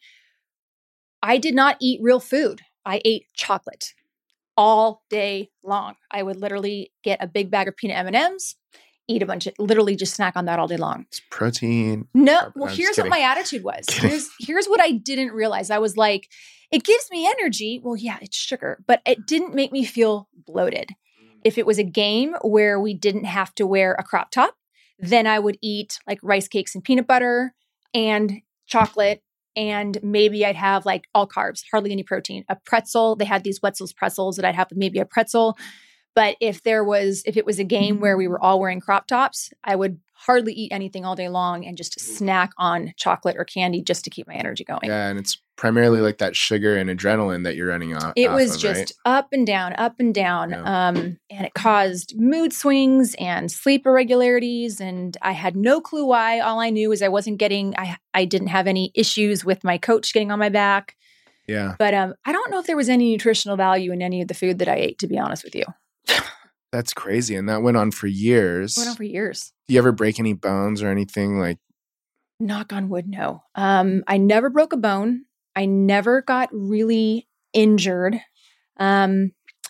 Speaker 4: I did not eat real food. I ate chocolate all day long. I would literally get a big bag of peanut M and M's, eat a bunch of, literally just snack on that all day long.
Speaker 3: It's protein.
Speaker 4: No, well, here's what my attitude was. Here's, here's what I didn't realize. I was like, it gives me energy. Well, yeah, it's sugar, but it didn't make me feel bloated. If it was a game where we didn't have to wear a crop top, then I would eat like rice cakes and peanut butter and chocolate. And maybe I'd have like all carbs, hardly any protein, a pretzel. They had these Wetzel's pretzels that I'd have maybe a pretzel. But if there was, if it was a game where we were all wearing crop tops, I would hardly eat anything all day long and just snack on chocolate or candy just to keep my energy going.
Speaker 3: Yeah, and it's primarily like that sugar and adrenaline that you're running off.
Speaker 4: It
Speaker 3: off
Speaker 4: was
Speaker 3: of,
Speaker 4: just
Speaker 3: right?
Speaker 4: up and down, up and down.
Speaker 3: Yeah.
Speaker 4: Um, and it caused mood swings and sleep irregularities. And I had no clue why. All I knew is I wasn't getting, I, I didn't have any issues with my coach getting on my back.
Speaker 3: Yeah.
Speaker 4: But um, I don't know if there was any nutritional value in any of the food that I ate, to be honest with you.
Speaker 3: That's crazy. And that went on for years.
Speaker 4: It went on for years.
Speaker 3: Do you ever break any bones or anything like?
Speaker 4: Knock on wood, no. Um, I never broke a bone. I never got really injured. Um,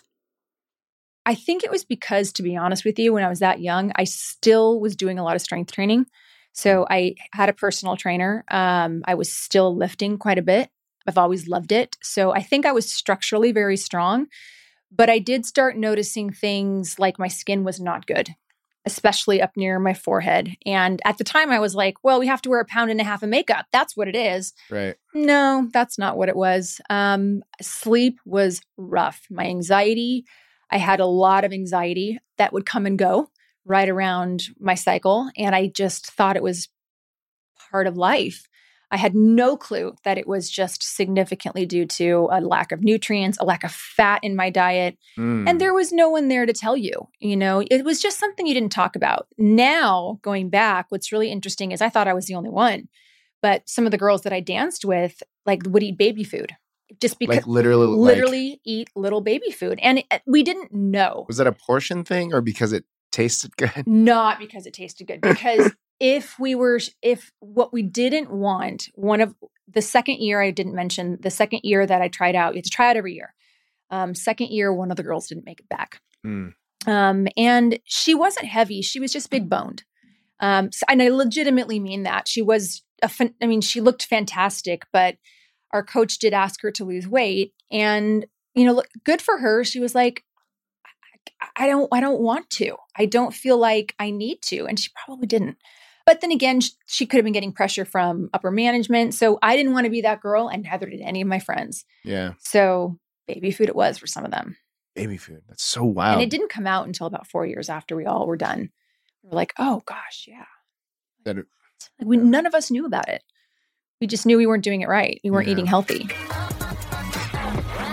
Speaker 4: I think it was because, to be honest with you, when I was that young, I still was doing a lot of strength training. So I had a personal trainer. Um, I was still lifting quite a bit. I've always loved it. So I think I was structurally very strong. But I did start noticing things like my skin was not good, especially up near my forehead. And at the time I was like, well, we have to wear a pound and a half of makeup. That's what it is.
Speaker 3: Right.
Speaker 4: No, that's not what it was. Um, sleep was rough. My anxiety, I had a lot of anxiety that would come and go right around my cycle. And I just thought it was part of life. I had no clue that it was just significantly due to a lack of nutrients, a lack of fat in my diet.
Speaker 3: Mm.
Speaker 4: And there was no one there to tell you, you know, it was just something you didn't talk about. Now, going back, what's really interesting is I thought I was the only one, but some of the girls that I danced with, like, would eat baby food just because
Speaker 3: like literally,
Speaker 4: literally
Speaker 3: like,
Speaker 4: eat little baby food. And it, we didn't know.
Speaker 3: Was that a portion thing or because it tasted good?
Speaker 4: Not because it tasted good, because If we were, if what we didn't want, one of the second year, I didn't mention the second year that I tried out, you have to try out every year. Um, second year, one of the girls didn't make it back.
Speaker 3: Mm.
Speaker 4: Um, and she wasn't heavy. She was just big boned. Um, so, and I legitimately mean that. She was, a fin- I mean, she looked fantastic, but our coach did ask her to lose weight. And, you know, look, good for her. She was like, I, I don't, I don't want to. I don't feel like I need to. And she probably didn't. But then again, she could have been getting pressure from upper management. So I didn't want to be that girl, and neither did any of my friends.
Speaker 3: Yeah.
Speaker 4: So baby food it was for some of them.
Speaker 3: Baby food. That's so wild.
Speaker 4: And it didn't come out until about four years after we all were done. We were like, oh gosh, yeah.
Speaker 3: That it,
Speaker 4: like we, none of us knew about it. We just knew we weren't doing it right. We weren't
Speaker 3: yeah.
Speaker 4: eating healthy.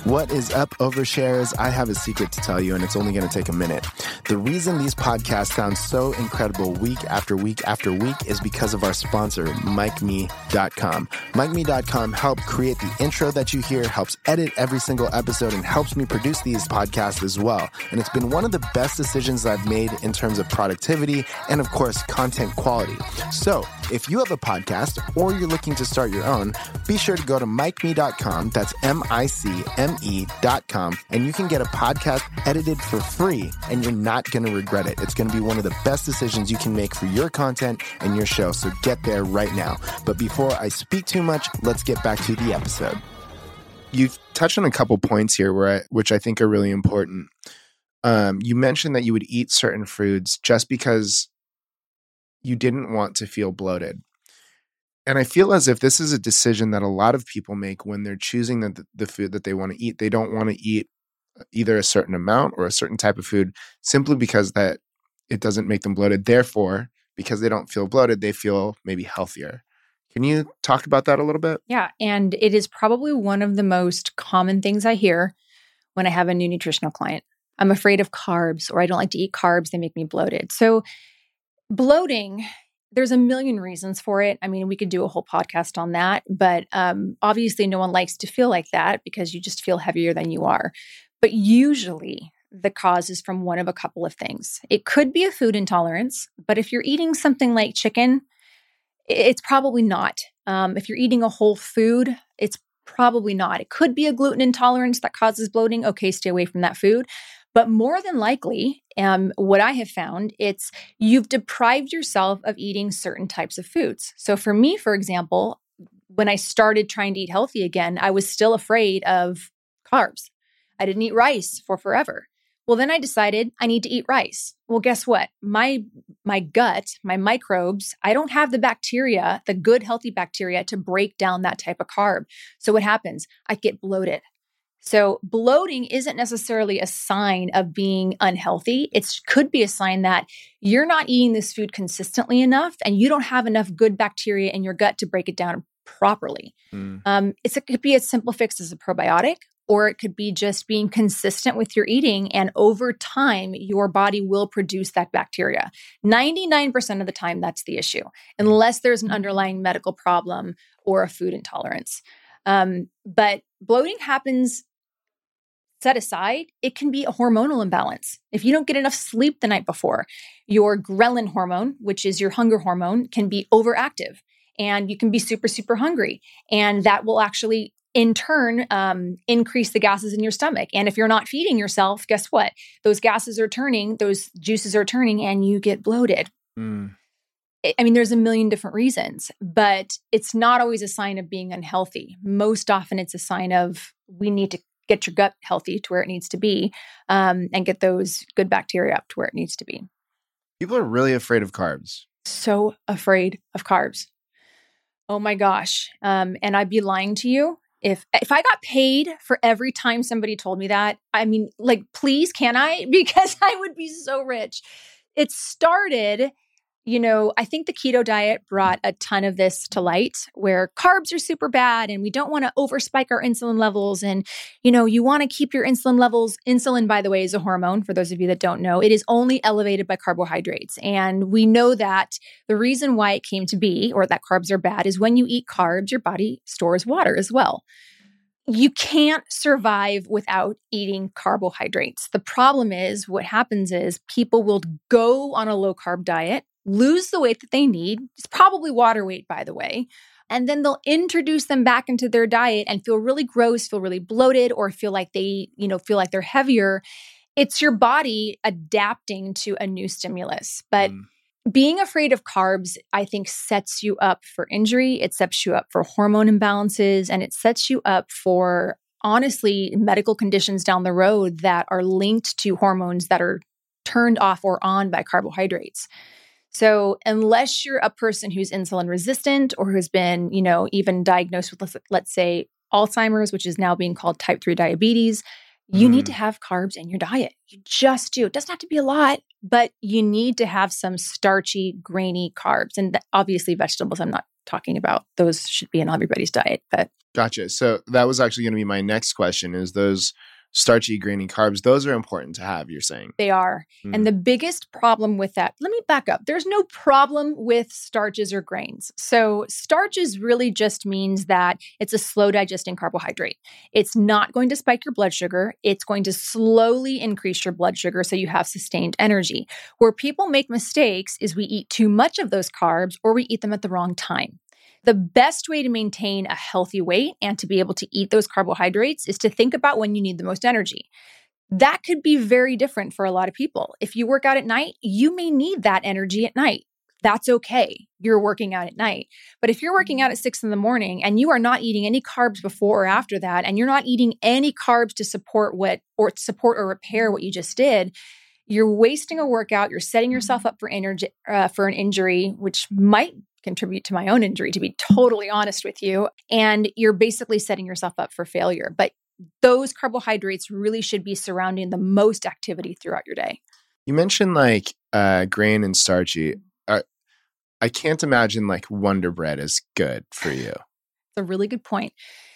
Speaker 3: What is up, oversharers? I have a secret to tell you, and it's only going to take a minute. The reason these podcasts sound so incredible week after week after week is because of our sponsor, Mike Me dot com. Mike Me dot com helped create the intro that you hear, helps edit every single episode, and helps me produce these podcasts as well. And it's been one of the best decisions I've made in terms of productivity and, of course, content quality. So if you have a podcast or you're looking to start your own, be sure to go to Mike Me dot com. That's M I C M E dot com. And you can get a podcast edited for free, and you're not going to regret it. It's going to be one of the best decisions you can make for your content and your show. So get there right now. But before I speak too much, let's get back to the episode. You've touched on a couple points here where I, which I think are really important. Um, you mentioned that you would eat certain foods just because you didn't want to feel bloated. And I feel as if this is a decision that a lot of people make when they're choosing the, the food that they want to eat. They don't want to eat either a certain amount or a certain type of food simply because that it doesn't make them bloated. Therefore, because they don't feel bloated, they feel maybe healthier. Can you talk about that a little bit?
Speaker 4: Yeah. And it is probably one of the most common things I hear when I have a new nutritional client. I'm afraid of carbs, or I don't like to eat carbs. They make me bloated. So bloating, there's a million reasons for it. I mean, we could do a whole podcast on that, but um, obviously no one likes to feel like that because you just feel heavier than you are. But usually the cause is from one of a couple of things. It could be a food intolerance, but if you're eating something like chicken, it's probably not. Um, if you're eating a whole food, it's probably not. It could be a gluten intolerance that causes bloating. Okay, stay away from that food. But more than likely, um, what I have found, it's you've deprived yourself of eating certain types of foods. So for me, for example, when I started trying to eat healthy again, I was still afraid of carbs. I didn't eat rice for forever. Well, then I decided I need to eat rice. Well, guess what? My my gut, my microbes, I don't have the bacteria, the good, healthy bacteria to break down that type of carb. So what happens? I get bloated. So bloating isn't necessarily a sign of being unhealthy. It could be a sign that you're not eating this food consistently enough and you don't have enough good bacteria in your gut to break it down properly. Mm. Um, it's, it could be as simple fix as a probiotic, or it could be just being consistent with your eating. And over time, your body will produce that bacteria. ninety-nine percent of the time, that's the issue, unless there's an underlying medical problem or a food intolerance. Um, but bloating happens set aside, it can be a hormonal imbalance. If you don't get enough sleep the night before, your ghrelin hormone, which is your hunger hormone, can be overactive and you can be super, super hungry. And that will actually, in turn, um, increase the gases in your stomach. And if you're not feeding yourself, guess what? Those gases are turning, those juices are turning, and you get bloated. Mm. I mean, there's a million different reasons, but it's not always a sign of being unhealthy. Most often it's a sign of we need to get your gut healthy to where it needs to be, um, and get those good bacteria up to where it needs to be.
Speaker 3: People are really afraid of carbs.
Speaker 4: So afraid of carbs. Oh my gosh. Um, and I'd be lying to you. If if I got paid for every time somebody told me that, I mean, like, please, can I? Because I would be so rich. It started, you know, I think the keto diet brought a ton of this to light, where carbs are super bad and we don't want to overspike our insulin levels. And, you know, you want to keep your insulin levels. Insulin, by the way, is a hormone. For those of you that don't know, it is only elevated by carbohydrates. And we know that the reason why it came to be, or that carbs are bad, is when you eat carbs, your body stores water as well. You can't survive without eating carbohydrates. The problem is what happens is people will go on a low carb diet, lose the weight that they need. It's probably water weight, by the way. And then they'll introduce them back into their diet and feel really gross, feel really bloated, or feel like they, you know, feel like they're heavier. It's your body adapting to a new stimulus. But mm. being afraid of carbs, I think, sets you up for injury. It sets you up for hormone imbalances, and it sets you up for, honestly, medical conditions down the road that are linked to hormones that are turned off or on by carbohydrates. So unless you're a person who's insulin resistant or who's been, you know, even diagnosed with, let's, let's say, Alzheimer's, which is now being called type three diabetes, you mm. need to have carbs in your diet. You just do. It doesn't have to be a lot, but you need to have some starchy, grainy carbs. And th- obviously vegetables, I'm not talking about. Those should be in everybody's diet. But
Speaker 3: Gotcha. So that was actually going to be my next question, is those starchy, grainy carbs, those are important to have, you're saying?
Speaker 4: They are. Mm. And the biggest problem with that, let me back up. There's no problem with starches or grains. So starches really just means that it's a slow digesting carbohydrate. It's not going to spike your blood sugar. It's going to slowly increase your blood sugar so you have sustained energy. Where people make mistakes is we eat too much of those carbs or we eat them at the wrong time. The best way to maintain a healthy weight and to be able to eat those carbohydrates is to think about when you need the most energy. That could be very different for a lot of people. If you work out at night, you may need that energy at night. That's okay. You're working out at night. But if you're working out at six in the morning and you are not eating any carbs before or after that, and you're not eating any carbs to support what or support or repair what you just did, you're wasting a workout. You're setting yourself up for energy uh, for an injury, which might contribute to my own injury, to be totally honest with you. And you're basically setting yourself up for failure. But those carbohydrates really should be surrounding the most activity throughout your day.
Speaker 3: You mentioned like uh, grain and starchy. Uh, I can't imagine like Wonder Bread is good for you.
Speaker 4: It's a really good point.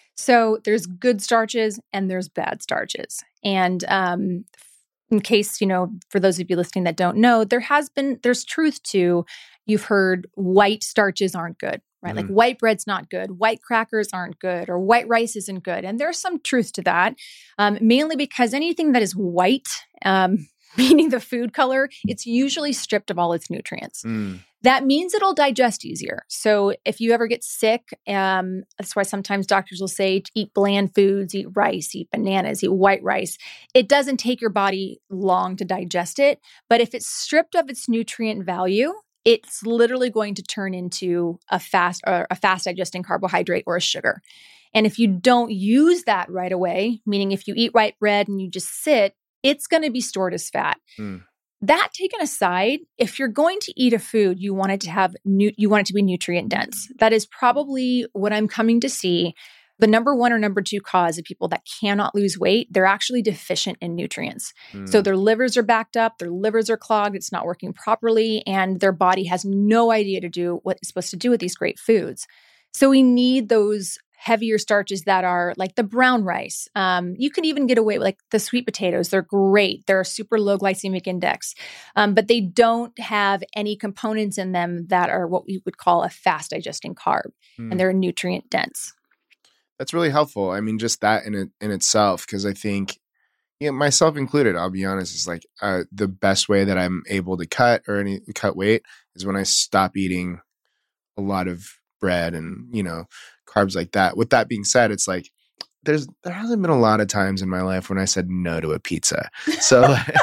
Speaker 4: So there's good starches and there's bad starches. And um, in case, you know, for those of you listening that don't know, there has been, there's truth to, you've heard white starches aren't good, right? Mm-hmm. Like white bread's not good, white crackers aren't good, or white rice isn't good. And there's some truth to that, um, mainly because anything that is white, um, meaning the food color, it's usually stripped of all its nutrients. Mm. That means it'll digest easier. So if you ever get sick, um, that's why sometimes doctors will say to eat bland foods, eat rice, eat bananas, eat white rice. It doesn't take your body long to digest it, but if it's stripped of its nutrient value, it's literally going to turn into a fast or a fast digesting carbohydrate or a sugar. And if you don't use that right away, meaning if you eat white bread and you just sit, it's going to be stored as fat. Mm. That taken aside, if you're going to eat a food, you want it to have nu- you want it to be nutrient dense. That is probably what I'm coming to see. The number one or number two cause of people that cannot lose weight, they're actually deficient in nutrients. Mm. So their livers are backed up, their livers are clogged, it's not working properly, and their body has no idea to do what it's supposed to do with these great foods. So we need those heavier starches that are like the brown rice. Um, you can even get away with like the sweet potatoes. They're great. They're a super low glycemic index, um, but they don't have any components in them that are what we would call a fast digesting carb, mm. and they're nutrient dense.
Speaker 3: That's really helpful. I mean, just that in it, in itself, because I think, you know, myself included, I'll be honest, is like uh, the best way that I'm able to cut or any cut weight is when I stop eating a lot of bread and, you know, carbs like that. With that being said, it's like there's there hasn't been a lot of times in my life when I said no to a pizza. So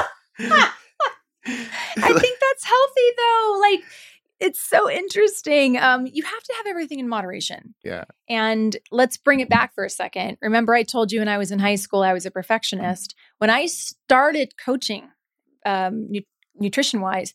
Speaker 4: I think that's healthy though. Like, it's so interesting. Um, you have to have everything in moderation.
Speaker 3: Yeah.
Speaker 4: And let's bring it back for a second. Remember, I told you when I was in high school, I was a perfectionist. When I started coaching, um, nu- nutrition-wise,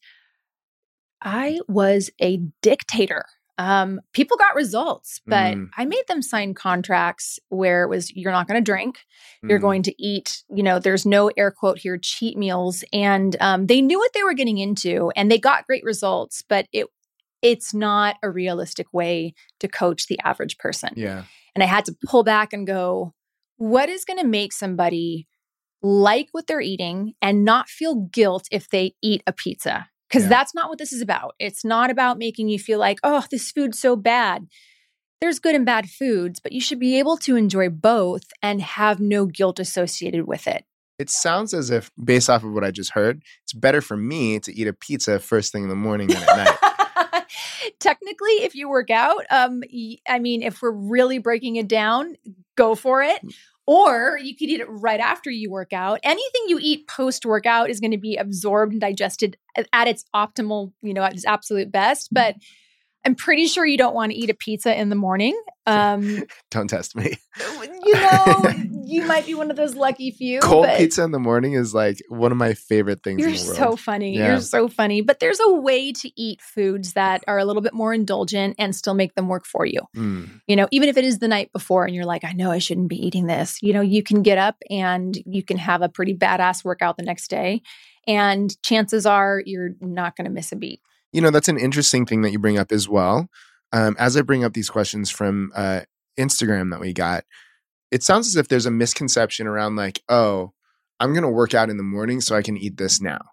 Speaker 4: I was a dictator. Um, people got results, but mm. I made them sign contracts where it was, you're not going to drink, mm. you're going to eat, you know, there's no air quote here, cheat meals. And um, they knew what they were getting into and they got great results, but it it's not a realistic way to coach the average person.
Speaker 3: Yeah.
Speaker 4: And I had to pull back and go, what is going to make somebody like what they're eating and not feel guilt if they eat a pizza? Because yeah. that's not what this is about. It's not about making you feel like, oh, this food's so bad. There's good and bad foods, but you should be able to enjoy both and have no guilt associated with it.
Speaker 3: It sounds as if, based off of what I just heard, it's better for me to eat a pizza first thing in the morning than at night.
Speaker 4: Technically, if you work out, um, I mean, if we're really breaking it down, go for it. Or you could eat it right after you work out. Anything you eat post-workout is going to be absorbed and digested at its optimal, you know, at its absolute best. But I'm pretty sure you don't want to eat a pizza in the morning. Um,
Speaker 3: don't test me.
Speaker 4: You know, you might be one of those lucky few.
Speaker 3: Cold pizza in the morning is like one of my favorite things in the world.
Speaker 4: You're so funny. Yeah. You're so funny. But there's a way to eat foods that are a little bit more indulgent and still make them work for you. Mm. You know, even if it is the night before and you're like, I know I shouldn't be eating this. You know, you can get up and you can have a pretty badass workout the next day And chances are you're not going to miss a beat.
Speaker 3: You know, that's an interesting thing that you bring up as well. Um, as I bring up these questions from uh, Instagram that we got, it sounds as if there's a misconception around like, oh, I'm going to work out in the morning so I can eat this now.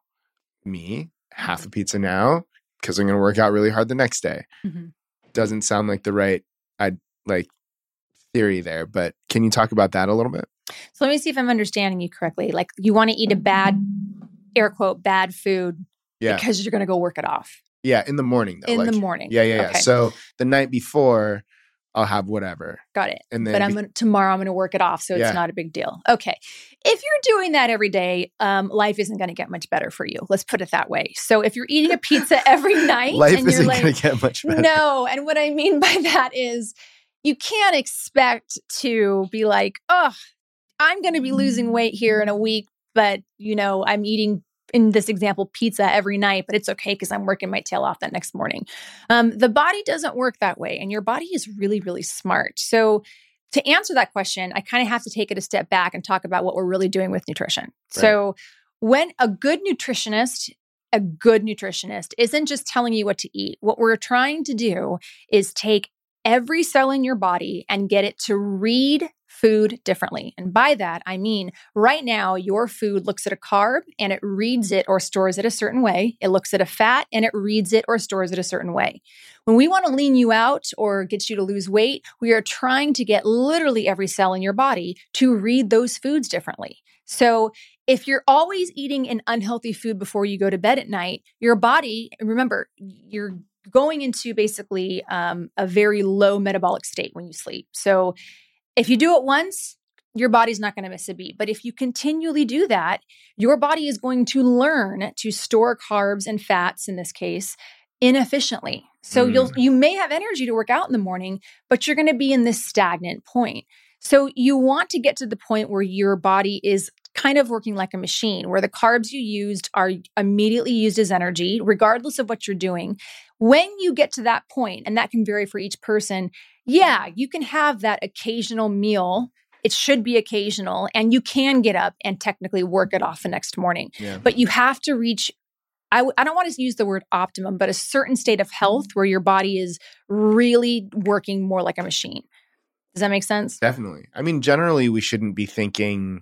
Speaker 3: Me, half a pizza now because I'm going to work out really hard the next day. Mm-hmm. Doesn't sound like the right I like theory there, but can you talk about that a little bit?
Speaker 4: So let me see if I'm understanding you correctly. Like you want to eat a bad, air quote, bad food yeah. because you're going to go work it off.
Speaker 3: Yeah, in the morning though.
Speaker 4: In
Speaker 3: like,
Speaker 4: the morning.
Speaker 3: Yeah, yeah, yeah.
Speaker 4: Okay.
Speaker 3: So the night before, I'll have whatever.
Speaker 4: Got it.
Speaker 3: And then
Speaker 4: but I'm
Speaker 3: be-
Speaker 4: gonna, tomorrow I'm going to work it off, so it's yeah. not a big deal. Okay. If you're doing that every day, um, life isn't going to get much better for you. Let's put it that way. So if you're eating a pizza every night,
Speaker 3: life
Speaker 4: and
Speaker 3: isn't
Speaker 4: you're like,
Speaker 3: going to get much better.
Speaker 4: No. And what I mean by that is you can't expect to be like, oh, I'm going to be losing weight here in a week, but you know, I'm eating, in this example, pizza every night, but it's okay because I'm working my tail off that next morning. Um, the body doesn't work that way, and your body is really, really smart. So to answer that question, I kind of have to take it a step back and talk about what we're really doing with nutrition. Right. So when a good nutritionist, a good nutritionist isn't just telling you what to eat. What we're trying to do is take every cell in your body and get it to read food differently. And by that, I mean, right now, your food looks at a carb and it reads it or stores it a certain way. It looks at a fat and it reads it or stores it a certain way. When we want to lean you out or get you to lose weight, we are trying to get literally every cell in your body to read those foods differently. So if you're always eating an unhealthy food before you go to bed at night, your body, remember, you're going into basically um, a very low metabolic state when you sleep. So if you do it once, your body's not going to miss a beat. But if you continually do that, your body is going to learn to store carbs and fats, in this case, inefficiently. So mm. you'll you may have energy to work out in the morning, but you're going to be in this stagnant point. So you want to get to the point where your body is kind of working like a machine, where the carbs you used are immediately used as energy, regardless of what you're doing. When you get to that point, and that can vary for each person, yeah, you can have that occasional meal. It should be occasional, and you can get up and technically work it off the next morning. Yeah. But you have to reach, I, w- I don't want to use the word optimum, but a certain state of health where your body is really working more like a machine. Does that make sense?
Speaker 3: Definitely. I mean, generally, we shouldn't be thinking,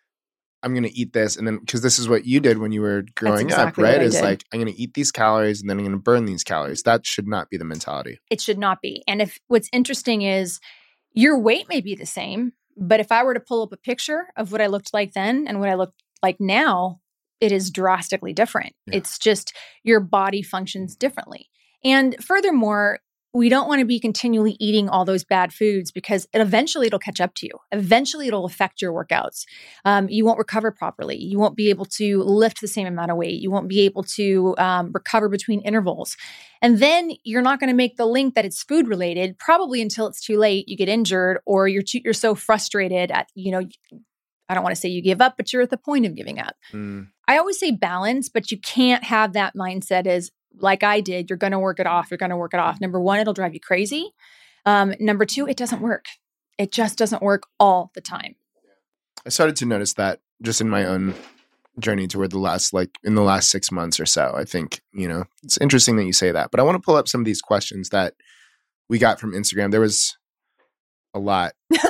Speaker 3: I'm going to eat this. And then, because this is what you did when you were growing
Speaker 4: exactly
Speaker 3: up, right? Is like, I'm going to eat these calories and then I'm going to burn these calories. That should not be the mentality.
Speaker 4: It should not be. And if what's interesting is your weight may be the same, but if I were to pull up a picture of what I looked like then and what I look like now, it is drastically different. Yeah. It's just your body functions differently. And furthermore, we don't want to be continually eating all those bad foods because it, eventually it'll catch up to you. Eventually it'll affect your workouts. Um, you won't recover properly. You won't be able to lift the same amount of weight. You won't be able to um, recover between intervals. And then you're not going to make the link that it's food related, probably until it's too late, you get injured, or you're too, you're so frustrated at, you know, I don't want to say you give up, but you're at the point of giving up. Mm. I always say balance, but you can't have that mindset as, like I did, you're going to work it off. You're going to work it off. Number one, it'll drive you crazy. Um, number two, it doesn't work. It just doesn't work all the time.
Speaker 3: I started to notice that just in my own journey toward the last, like in the last six months or so. I think, you know, it's interesting that you say that, but I want to pull up some of these questions that we got from Instagram. There was a lot.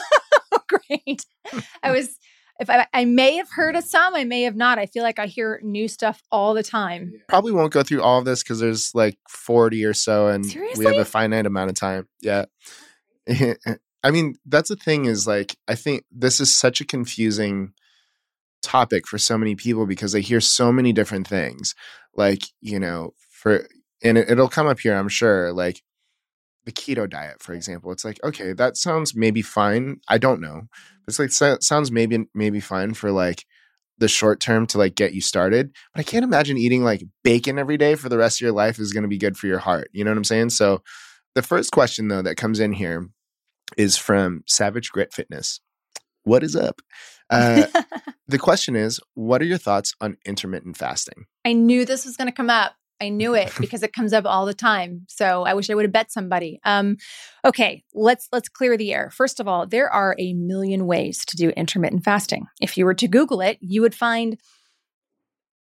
Speaker 4: Great. I was... If I, I may have heard of some, I may have not. I feel like I hear new stuff all the time.
Speaker 3: Probably won't go through all of this because there's like forty or so and
Speaker 4: Seriously?
Speaker 3: We have a finite amount of time. Yeah. I mean, that's the thing is like, I think this is such a confusing topic for so many people because they hear so many different things. Like, you know, for, and it, it'll come up here, I'm sure, like the keto diet, for example. It's like, okay, that sounds maybe fine. I don't know. It's like, so, sounds maybe, maybe fine for like the short term to like get you started. But I can't imagine eating like bacon every day for the rest of your life is going to be good for your heart. You know what I'm saying? So the first question though, that comes in here is from Savage Grit Fitness. What is up? Uh, the question is, what are your thoughts on intermittent fasting?
Speaker 4: I knew this was going to come up. I knew it because it comes up all the time. So I wish I would have bet somebody. Um, okay, let's let's clear the air. First of all, there are a million ways to do intermittent fasting. If you were to Google it, you would find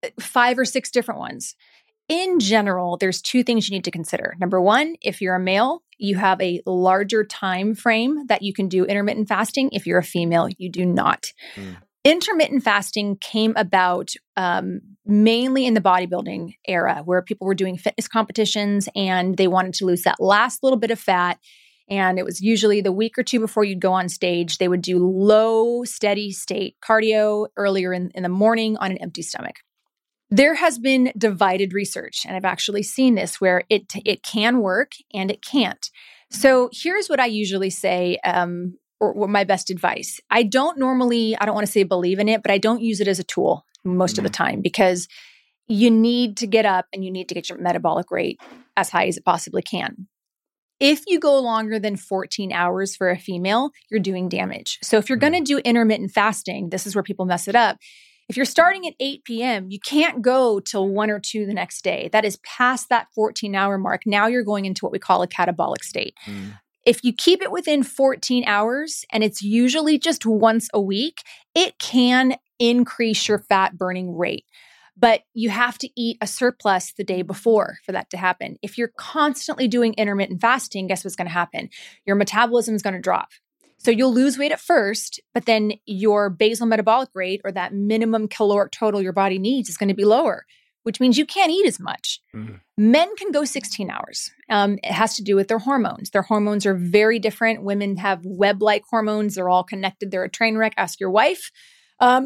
Speaker 4: five or six different ones. In general, there's two things you need to consider. Number one, if you're a male, you have a larger time frame that you can do intermittent fasting. If you're a female, you do not. Mm. Intermittent fasting came about um, mainly in the bodybuilding era, where people were doing fitness competitions and they wanted to lose that last little bit of fat. And it was usually the week or two before you'd go on stage, they would do low, steady state cardio earlier in, in the morning on an empty stomach. There has been divided research, and I've actually seen this where it it can work and it can't. So here's what I usually say, um, or, or my best advice. I don't normally, I don't want to say believe in it, but I don't use it as a tool most mm-hmm. of the time, because you need to get up and you need to get your metabolic rate as high as it possibly can. If you go longer than fourteen hours for a female, you're doing damage. So if you're mm-hmm. going to do intermittent fasting, this is where people mess it up. If you're starting at eight p.m., you can't go till one or two the next day. That is past that fourteen-hour mark. Now you're going into what we call a catabolic state. Mm. If you keep it within fourteen hours, and it's usually just once a week, it can increase your fat burning rate. But you have to eat a surplus the day before for that to happen. If you're constantly doing intermittent fasting, guess what's going to happen? Your metabolism is going to drop. So you'll lose weight at first, but then your basal metabolic rate, or that minimum caloric total your body needs, is going to be lower, which means you can't eat as much. Mm-hmm. Men can go sixteen hours. Um, it has to do with their hormones. Their hormones are very different. Women have web-like hormones. They're all connected. They're a train wreck. Ask your wife. Um,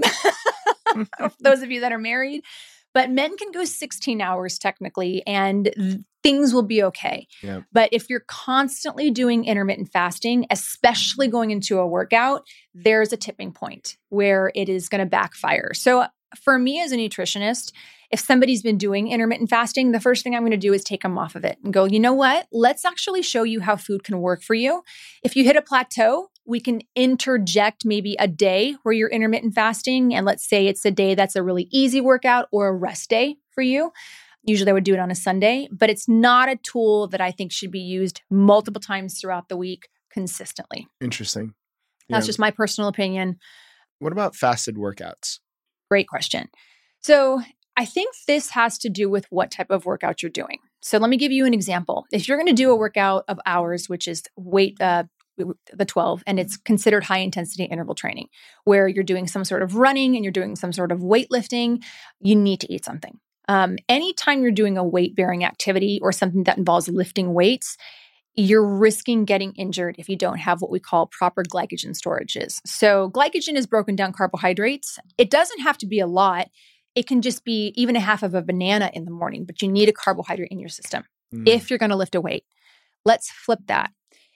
Speaker 4: for those of you that are married. But men can go sixteen hours technically, and th- things will be okay. Yep. But if you're constantly doing intermittent fasting, especially going into a workout, there's a tipping point where it is going to backfire. So for me as a nutritionist, if somebody's been doing intermittent fasting, the first thing I'm going to do is take them off of it and go, you know what? Let's actually show you how food can work for you. If you hit a plateau, we can interject maybe a day where you're intermittent fasting. And let's say it's a day that's a really easy workout or a rest day for you. Usually I would do it on a Sunday, but it's not a tool that I think should be used multiple times throughout the week consistently.
Speaker 3: Interesting.
Speaker 4: That's
Speaker 3: Yeah.
Speaker 4: just my personal opinion.
Speaker 3: What about fasted workouts?
Speaker 4: Great question. So I think this has to do with what type of workout you're doing. So let me give you an example. If you're going to do a workout of hours, which is weight, uh, the twelve, and it's considered high intensity interval training, where you're doing some sort of running and you're doing some sort of weightlifting, you need to eat something. Um, anytime you're doing a weight bearing activity or something that involves lifting weights, you're risking getting injured if you don't have what we call proper glycogen storages. So glycogen is broken down carbohydrates. It doesn't have to be a lot. It can just be even a half of a banana in the morning, but you need a carbohydrate in your system mm. if you're going to lift a weight. Let's flip that.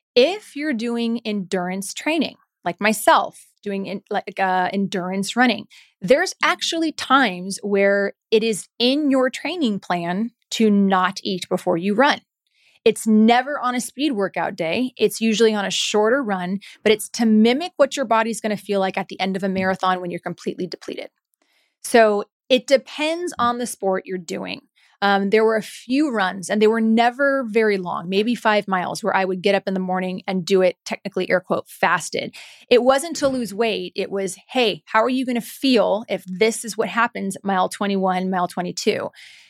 Speaker 4: If you're doing endurance training, like myself, doing in, like uh, endurance running, there's actually times where it is in your training plan to not eat before you run. It's never on a speed workout day. It's usually on a shorter run, but it's to mimic what your body's going to feel like at the end of a marathon when you're completely depleted. So it depends on the sport you're doing. Um, there were a few runs, and they were never very long, maybe five miles, where I would get up in the morning and do it technically, air quote, fasted. It wasn't to lose weight. It was, hey, how are you going to feel if this is what happens at mile twenty-one, mile twenty-two?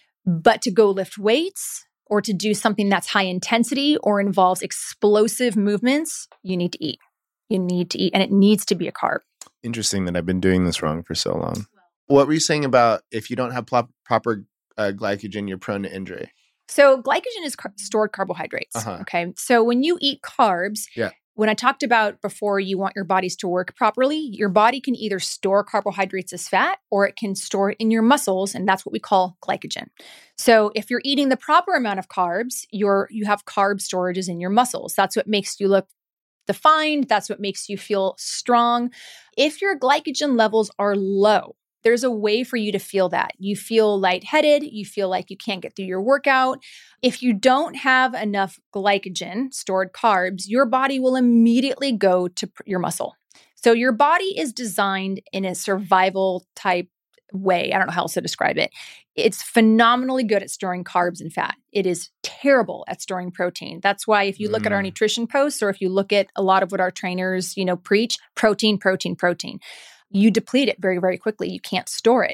Speaker 4: But to go lift weights or to do something that's high intensity or involves explosive movements, you need to eat. You need to eat, and it needs to be a carb.
Speaker 3: Interesting that I've been doing this wrong for so long. What were you saying about if you don't have pl- proper uh, glycogen, you're prone to injury?
Speaker 4: So glycogen is car- stored carbohydrates. Uh-huh. Okay. So when you eat carbs,
Speaker 3: yeah.
Speaker 4: when I talked about before you want your bodies to work properly, your body can either store carbohydrates as fat or it can store it in your muscles, and that's what we call glycogen. So if you're eating the proper amount of carbs, you're you have carb storages in your muscles. That's what makes you look defined. That's what makes you feel strong. If your glycogen levels are low, there's a way for you to feel that. You feel lightheaded. You feel like you can't get through your workout. If you don't have enough glycogen, stored carbs, your body will immediately go to pr- your muscle. So your body is designed in a survival type way. I don't know how else to describe it. It's phenomenally good at storing carbs and fat. It is terrible at storing protein. That's why if you look mm. at our nutrition posts, or if you look at a lot of what our trainers, you know, preach, protein, protein, protein. You deplete it very, very quickly. You can't store it.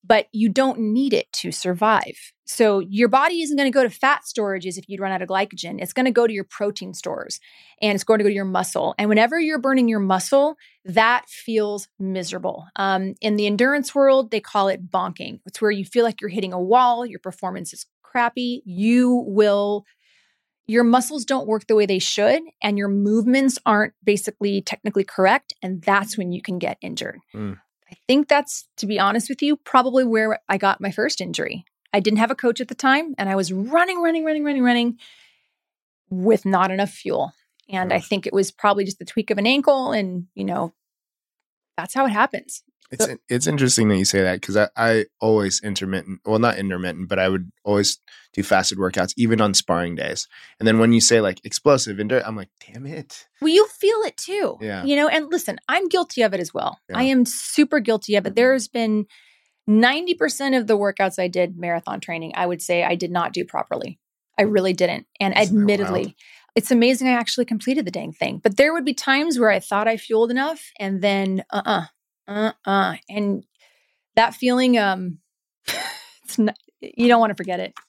Speaker 4: but you don't need it to survive. So your body isn't going to go to fat storages if you run out of glycogen. It's going to go to your protein stores and it's going to go to your muscle. And whenever you're burning your muscle, that feels miserable. Um, in the endurance world, they call it bonking. It's where you feel like you're hitting a wall, your performance is crappy. You will, your muscles don't work the way they should, and your movements aren't basically technically correct. And that's when you can get injured. Mm. I think that's, to be honest with you, probably where I got my first injury. I didn't have a coach at the time, and I was running, running, running, running, running with not enough fuel. And mm. I think it was probably just the tweak of an ankle, and, you know, that's how it happens.
Speaker 3: It's so, it's interesting that you say that, because I, I always intermittent, well, not intermittent, but I would always do fasted workouts, even on sparring days. And then when you say like explosive, endurance, I'm like, damn it.
Speaker 4: Well, you feel it too.
Speaker 3: Yeah.
Speaker 4: You know, and listen, I'm guilty of it as well.
Speaker 3: Yeah.
Speaker 4: I am super guilty of it. There's been ninety percent of the workouts I did marathon training, I would say I did not do properly. I really didn't. And
Speaker 3: Isn't
Speaker 4: admittedly, it's amazing I actually completed the dang thing. But there would be times where I thought I fueled enough, and then uh-uh, uh-uh. And that feeling, um, it's not, you don't want to forget it.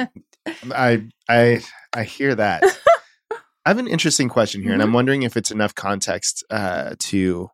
Speaker 3: I I I hear that. I have an interesting question here, mm-hmm. and I'm wondering if it's enough context uh, to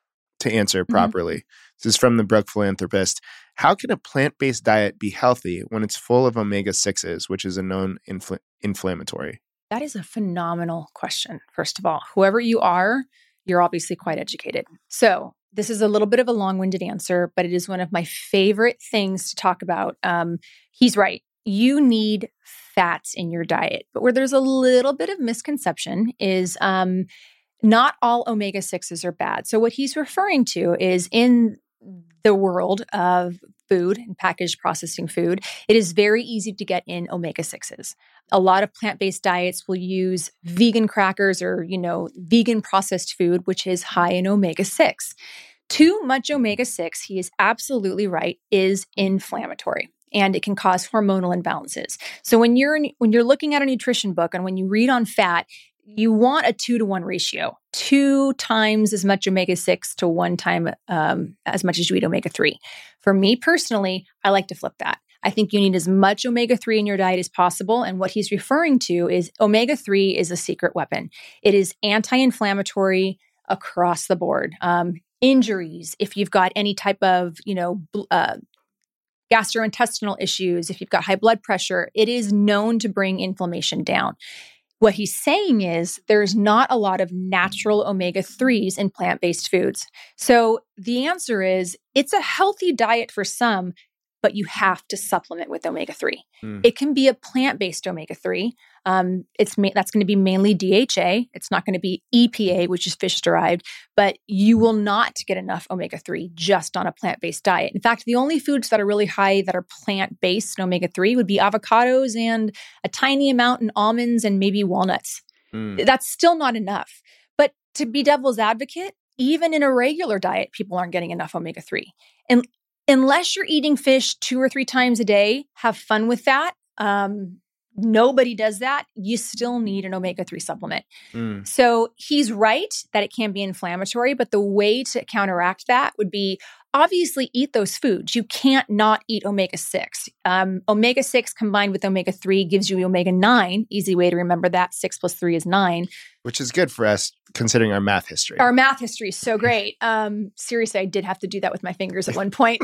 Speaker 3: to answer properly. Mm-hmm. This is from the Brook Philanthropist. How can a plant-based diet be healthy when it's full of omega sixes, which is a known infl- inflammatory?
Speaker 4: That is a phenomenal question. First of all, whoever you are, you're obviously quite educated. So this is a little bit of a long-winded answer, but it is one of my favorite things to talk about. Um, he's right. You need fats in your diet. But where there's a little bit of misconception is um, not all omega sixes are bad. So what he's referring to is in the world of food and packaged processing food, it is very easy to get in omega sixes. A lot of plant-based diets will use vegan crackers or, you know, vegan processed food, which is high in omega six. Too much omega six, he is absolutely right, is inflammatory, and it can cause hormonal imbalances. So when you're in, when you're looking at a nutrition book and when you read on fat, you want a two to one ratio, two times as much omega six to one time um, as much as you eat omega three. For me personally, I like to flip that. I think you need as much omega three in your diet as possible. And what he's referring to is omega three is a secret weapon. It is anti-inflammatory across the board. Um, injuries, if you've got any type of, you know, uh, gastrointestinal issues, if you've got high blood pressure, it is known to bring inflammation down. What he's saying is there's not a lot of natural omega threes in plant-based foods. So the answer is it's a healthy diet for some, but you have to supplement with omega three. Mm. It can be a plant-based omega three. Um, it's ma- that's going to be mainly D H A. It's not going to be E P A, which is fish-derived, but you will not get enough omega three just on a plant-based diet. In fact, the only foods that are really high that are plant-based in omega three would be avocados and a tiny amount in almonds and maybe walnuts. Mm. That's still not enough. But to be devil's advocate, even in a regular diet, people aren't getting enough omega three. And unless you're eating fish two or three times a day, have fun with that. Um, nobody does that. You still need an omega three supplement. Mm. So he's right that it can be inflammatory, but the way to counteract that would be obviously eat those foods. You can't not eat omega six. Um, omega six combined with omega three gives you omega nine. Easy way to remember that. Six plus three is nine.
Speaker 3: Which is good for us considering our math history.
Speaker 4: Our math history is so great. Um, seriously, I did have to do that with my fingers at one point.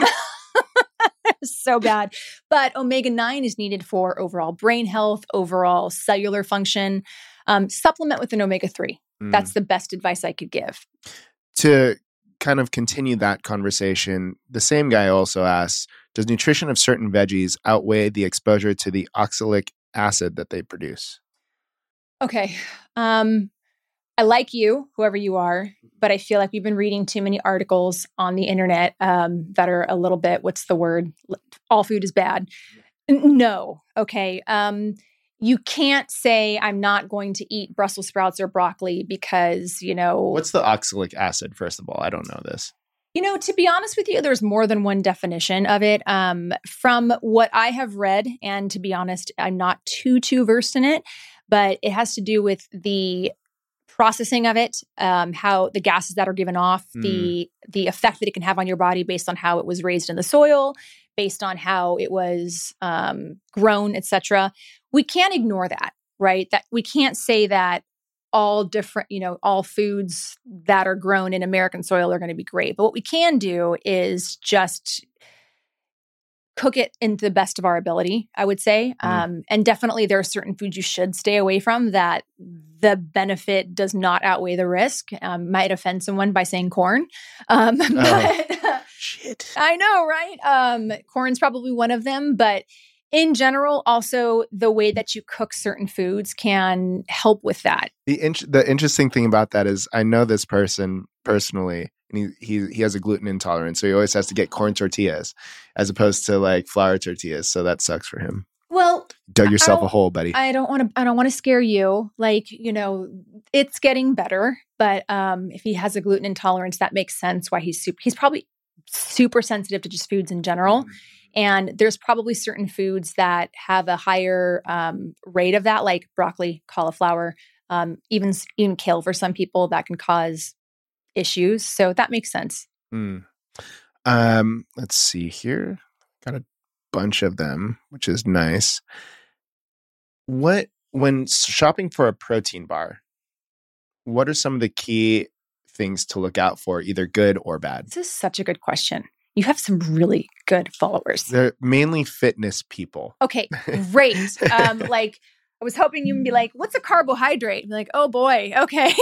Speaker 4: So bad. But omega nine is needed for overall brain health, overall cellular function. Um, supplement with an omega three. Mm. That's the best advice I could give.
Speaker 3: To kind of continue that conversation, the same guy also asks, does nutrition of certain veggies outweigh the exposure to the oxalic acid that they produce?
Speaker 4: Okay. Um, I like you, whoever you are, but I feel like we've been reading too many articles on the internet um, that are a little bit, what's the word? All food is bad. No. Okay. Um, you can't say I'm not going to eat Brussels sprouts or broccoli because, you know.
Speaker 3: What's the oxalic acid, first of all? I don't know this.
Speaker 4: You know, to be honest with you, there's more than one definition of it. Um, from what I have read, and to be honest, I'm not too, too versed in it, but it has to do with the processing of it, um, how the gases that are given off,
Speaker 3: Mm.
Speaker 4: the the effect that it can have on your body based on how it was raised in the soil, based on how it was um, grown, et cetera. We can't ignore that, right? That we can't say that all different, you know, all foods that are grown in American soil are going to be great. But what we can do is just cook it in the best of our ability, I would say.
Speaker 3: Mm.
Speaker 4: Um, and definitely there are certain foods you should stay away from that the benefit does not outweigh the risk. Um, might offend someone by saying corn. Um,
Speaker 3: Oh.
Speaker 4: but
Speaker 3: Shit.
Speaker 4: I know, right? Um, corn's probably one of them, but in general, also the way that you cook certain foods can help with that.
Speaker 3: The int- the interesting thing about that is I know this person personally, and he, he he has a gluten intolerance, so he always has to get corn tortillas as opposed to like flour tortillas. So that sucks for him.
Speaker 4: Well,
Speaker 3: Dug yourself a
Speaker 4: don't-
Speaker 3: hole, buddy.
Speaker 4: I don't want to. I don't want to scare you. Like, you know, it's getting better. But um, if he has a gluten intolerance, that makes sense. Why he's super. He's probably super sensitive to just foods in general. And there's probably certain foods that have a higher um, rate of that, like broccoli, cauliflower, um, even even kale for some people that can cause issues. So that makes sense.
Speaker 3: Mm. Um, let's see here. Got a bunch of them, which is nice. What when shopping for a protein bar, what are some of the key things to look out for, either good or bad?
Speaker 4: This is such a good question. You have some really good followers.
Speaker 3: They're mainly fitness people.
Speaker 4: Okay, great. um, like I was hoping you'd be like, "What's a carbohydrate?" I'd be like, "Oh boy, okay."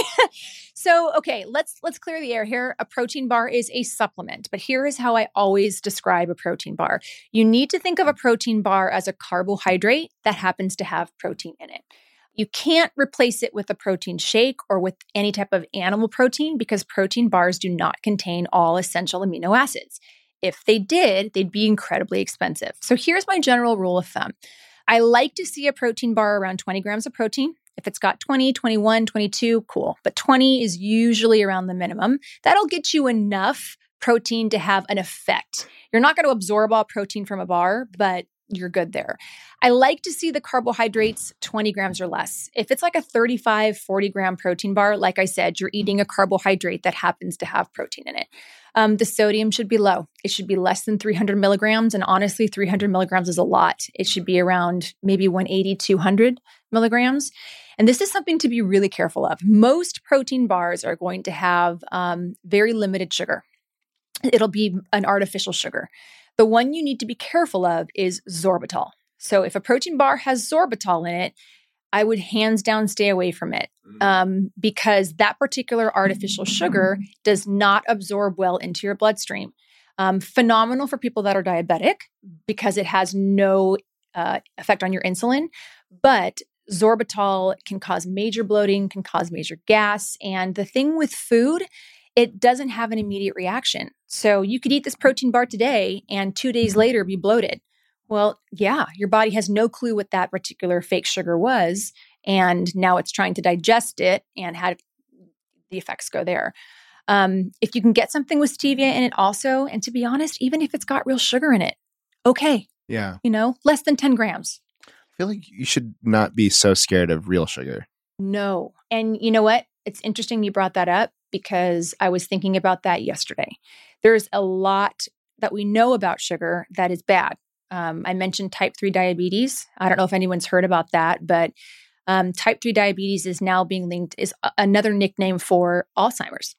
Speaker 4: So, okay, let's let's clear the air here. A protein bar is a supplement, but here is how I always describe a protein bar. You need to think of a protein bar as a carbohydrate that happens to have protein in it. You can't replace it with a protein shake or with any type of animal protein because protein bars do not contain all essential amino acids. If they did, they'd be incredibly expensive. So here's my general rule of thumb. I like to see a protein bar around twenty grams of protein. If it's got twenty, twenty-one, twenty-two, cool. But twenty is usually around the minimum. That'll get you enough protein to have an effect. You're not going to absorb all protein from a bar, but you're good there. I like to see the carbohydrates twenty grams or less. If it's like a thirty-five, forty gram protein bar, like I said, you're eating a carbohydrate that happens to have protein in it. Um, the sodium should be low. It should be less than three hundred milligrams. And honestly, three hundred milligrams is a lot. It should be around maybe one eighty, two hundred milligrams. And this is something to be really careful of. Most protein bars are going to have um, very limited sugar. It'll be an artificial sugar. The one you need to be careful of is sorbitol. So if a protein bar has sorbitol in it, I would hands down stay away from it um, because that particular artificial sugar does not absorb well into your bloodstream. Um, phenomenal for people that are diabetic because it has no uh, effect on your insulin, but sorbitol can cause major bloating, can cause major gas. And the thing with food, it doesn't have an immediate reaction. So you could eat this protein bar today and two days later be bloated. Well, yeah, your body has no clue what that particular fake sugar was. And now it's trying to digest it and had the effects go there. Um, if you can get something with stevia in it also, and to be honest, even if it's got real sugar in it, okay.
Speaker 3: Yeah.
Speaker 4: You know, less than ten grams.
Speaker 3: I feel like you should not be so scared of real sugar.
Speaker 4: No. And you know what? It's interesting you brought that up because I was thinking about that yesterday. There's a lot that we know about sugar that is bad. Um, I mentioned type three diabetes. I don't know if anyone's heard about that, but um, type three diabetes is now being linked, is a- another nickname for Alzheimer's.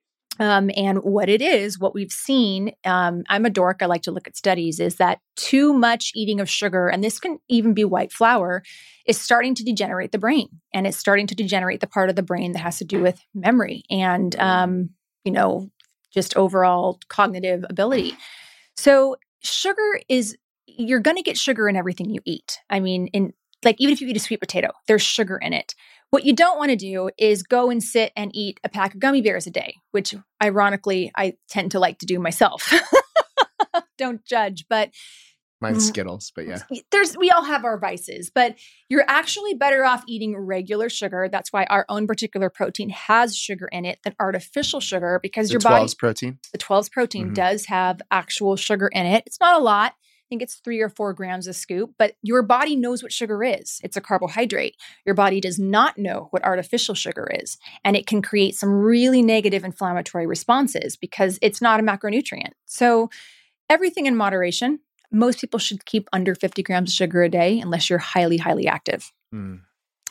Speaker 4: Um, and what it is, what we've seen, um, I'm a dork, I like to look at studies, is that too much eating of sugar, and this can even be white flour, is starting to degenerate the brain. And it's starting to degenerate the part of the brain that has to do with memory and, um, you know, just overall cognitive ability. So sugar is, you're going to get sugar in everything you eat. I mean, in like, even if you eat a sweet potato, there's sugar in it. What you don't want to do is go and sit and eat a pack of gummy bears a day, which ironically, I tend to like to do myself. Don't judge, but
Speaker 3: Mine's Skittles, but yeah.
Speaker 4: There's, we all have our vices, but you're actually better off eating regular sugar. That's why our own particular protein has sugar in it than artificial sugar, because
Speaker 3: The
Speaker 4: your body,
Speaker 3: twelve's protein?
Speaker 4: the twelve's protein
Speaker 3: Mhm.
Speaker 4: does have actual sugar in it. It's not a lot. think it's three or four grams a scoop, but your body knows what sugar is. It's a carbohydrate. Your body does not know what artificial sugar is. And it can create some really negative inflammatory responses because it's not a macronutrient. So everything in moderation. Most people should keep under fifty grams of sugar a day unless you're highly, highly active.
Speaker 3: Hmm.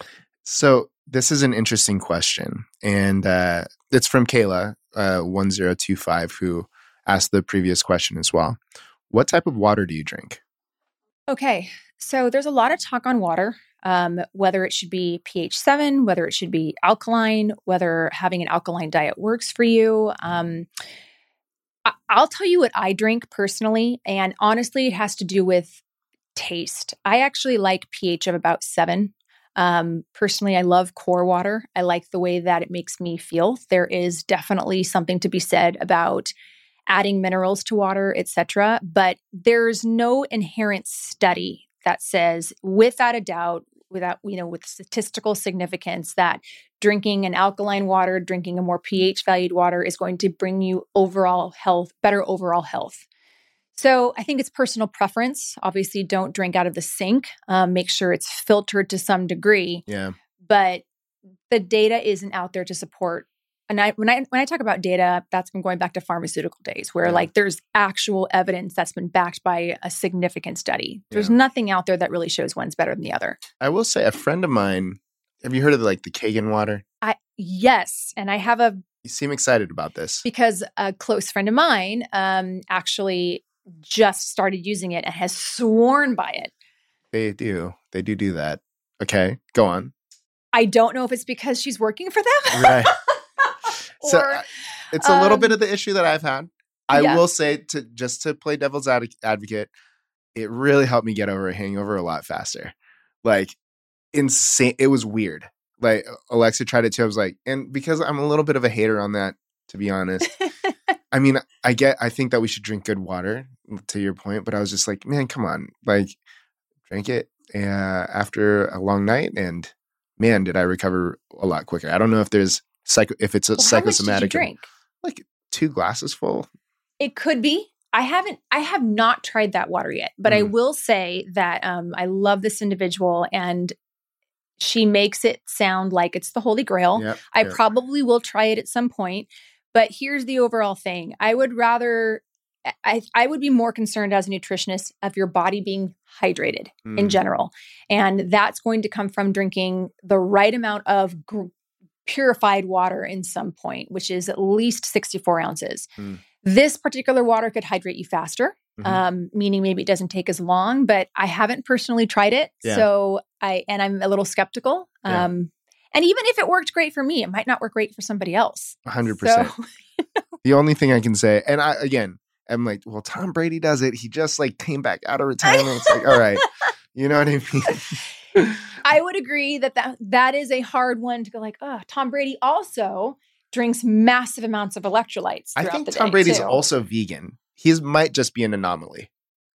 Speaker 3: So this is an interesting question. And uh, it's from Kayla, uh, one zero two five, who asked the previous question as well. What type of water do you drink?
Speaker 4: Okay. So there's a lot of talk on water, um, whether it should be pH seven, whether it should be alkaline, whether having an alkaline diet works for you. Um, I- I'll tell you what I drink personally. And honestly, it has to do with taste. I actually like pH of about seven. Um, personally, I love core water. I like the way that it makes me feel. There is definitely something to be said about adding minerals to water, et cetera. But there's no inherent study that says, without a doubt, without, you know, with statistical significance, that drinking an alkaline water, drinking a more pH valued water is going to bring you overall health, better overall health. So I think it's personal preference. Obviously, don't drink out of the sink. Um, make sure it's filtered to some degree.
Speaker 3: Yeah.
Speaker 4: But the data isn't out there to support. And I, when I when I talk about data, that's been going back to pharmaceutical days, where
Speaker 3: Yeah.
Speaker 4: like there's actual evidence that's been backed by a significant study. There's
Speaker 3: Yeah.
Speaker 4: nothing out there that really shows one's better than the other.
Speaker 3: I will say a friend of mine, have you heard of like the Kagan water?
Speaker 4: I yes, and I have a
Speaker 3: You seem excited about this.
Speaker 4: because a close friend of mine um, actually just started using it and has sworn by it.
Speaker 3: They do. They do do that. Okay, go on.
Speaker 4: I don't know if it's because she's working for them.
Speaker 3: Right. So
Speaker 4: Or,
Speaker 3: uh, it's a little
Speaker 4: um,
Speaker 3: bit of the issue that I've had. I
Speaker 4: yeah.
Speaker 3: will say, to just to play devil's ad- advocate, it really helped me get over a hangover a lot faster. Like, insane. It was weird. Like, Alexa tried it too. I was like, and because I'm a little bit of a hater on that, to be honest. I mean, I get, I think that we should drink good water, to your point, but I was just like, man, come on. Like, drink it uh, after a long night, and man, did I recover a lot quicker. I don't know if there's psycho, if it's a
Speaker 4: Well, how much did you
Speaker 3: psychosomatic.
Speaker 4: drink?
Speaker 3: Like two glasses full.
Speaker 4: It could be. I haven't, I have not tried that water yet, but I
Speaker 3: Mm.
Speaker 4: will say that um, I love this individual and she makes it sound like it's the Holy Grail.
Speaker 3: Yep,
Speaker 4: I
Speaker 3: yep.
Speaker 4: probably will try it at some point, but here's the overall thing. I would rather, I, I would be more concerned as a nutritionist of your body being hydrated in
Speaker 3: Mm.
Speaker 4: general. And that's going to come from drinking the right amount of gr- purified water in some point, which is at least sixty-four ounces.
Speaker 3: Mm.
Speaker 4: This particular water could hydrate you faster,
Speaker 3: Mhm.
Speaker 4: um, meaning maybe it doesn't take as long, but I haven't personally tried it.
Speaker 3: Yeah.
Speaker 4: So I, and I'm a little skeptical.
Speaker 3: Yeah.
Speaker 4: Um, and even if it worked great for me, it might not work great for somebody else.
Speaker 3: one hundred percent.
Speaker 4: So,
Speaker 3: The only thing I can say, and I, again, I'm like, well, Tom Brady does it. He just like came back out of retirement. It's like, all right. You know what I mean?
Speaker 4: I would agree that, that that is a hard one to go like, oh, Tom Brady also drinks massive amounts of electrolytes
Speaker 3: I
Speaker 4: throughout
Speaker 3: think
Speaker 4: the
Speaker 3: Tom
Speaker 4: day,
Speaker 3: Brady's
Speaker 4: too.
Speaker 3: also vegan. He might just be an anomaly.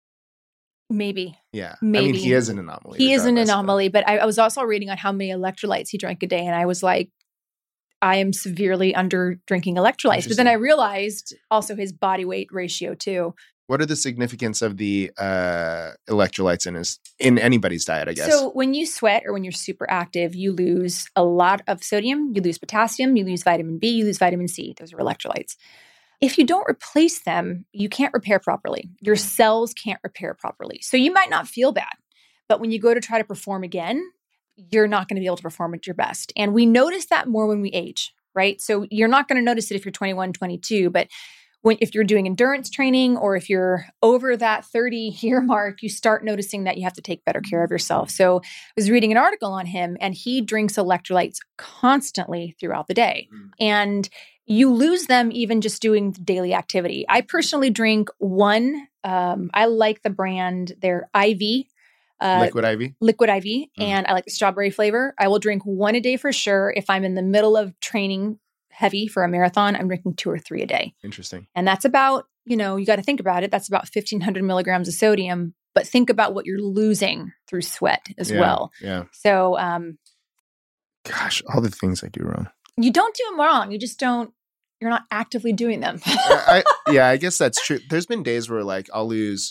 Speaker 4: Maybe.
Speaker 3: Yeah. I mean,
Speaker 4: Maybe.
Speaker 3: he is an anomaly.
Speaker 4: He is an
Speaker 3: regardless, but-
Speaker 4: anomaly, but I, I was also reading on how many electrolytes he drank a day, and I was like, I am severely under drinking electrolytes. But then I
Speaker 3: Interesting.
Speaker 4: realized also his body weight ratio too.
Speaker 3: What are the significance of the uh, electrolytes in his in anybody's diet, I guess?
Speaker 4: So when you sweat or when you're super active, you lose a lot of sodium, you lose potassium, you lose vitamin B, you lose vitamin C. Those are electrolytes. If you don't replace them, you can't repair properly. Your cells can't repair properly. So you might not feel bad, but when you go to try to perform again, you're not going to be able to perform at your best. And we notice that more when we age, right? So you're not going to notice it if you're twenty-one, twenty-two, but when if you're doing endurance training or if you're over that thirty year mark, you start noticing that you have to take better care of yourself. So I was reading an article on him and he drinks electrolytes constantly throughout the day.
Speaker 3: Mm.
Speaker 4: And you lose them even just doing daily activity. I personally drink one. Um, I like the brand, they're I V. Uh,
Speaker 3: Liquid I V?
Speaker 4: Liquid I V,
Speaker 3: Mm.
Speaker 4: and I like the strawberry flavor. I will drink one a day for sure. If I'm in the middle of training heavy for a marathon, I'm drinking two or three a day.
Speaker 3: Interesting.
Speaker 4: And that's about, you know, you got to think about it. That's about fifteen hundred milligrams of sodium, but think about what you're losing through sweat as
Speaker 3: Yeah,
Speaker 4: well.
Speaker 3: Yeah.
Speaker 4: So um,
Speaker 3: Gosh, all the things I do wrong.
Speaker 4: you don't do them wrong. You just don't, you're not actively doing them.
Speaker 3: I, I, yeah, I guess that's true. There's been days where like I'll lose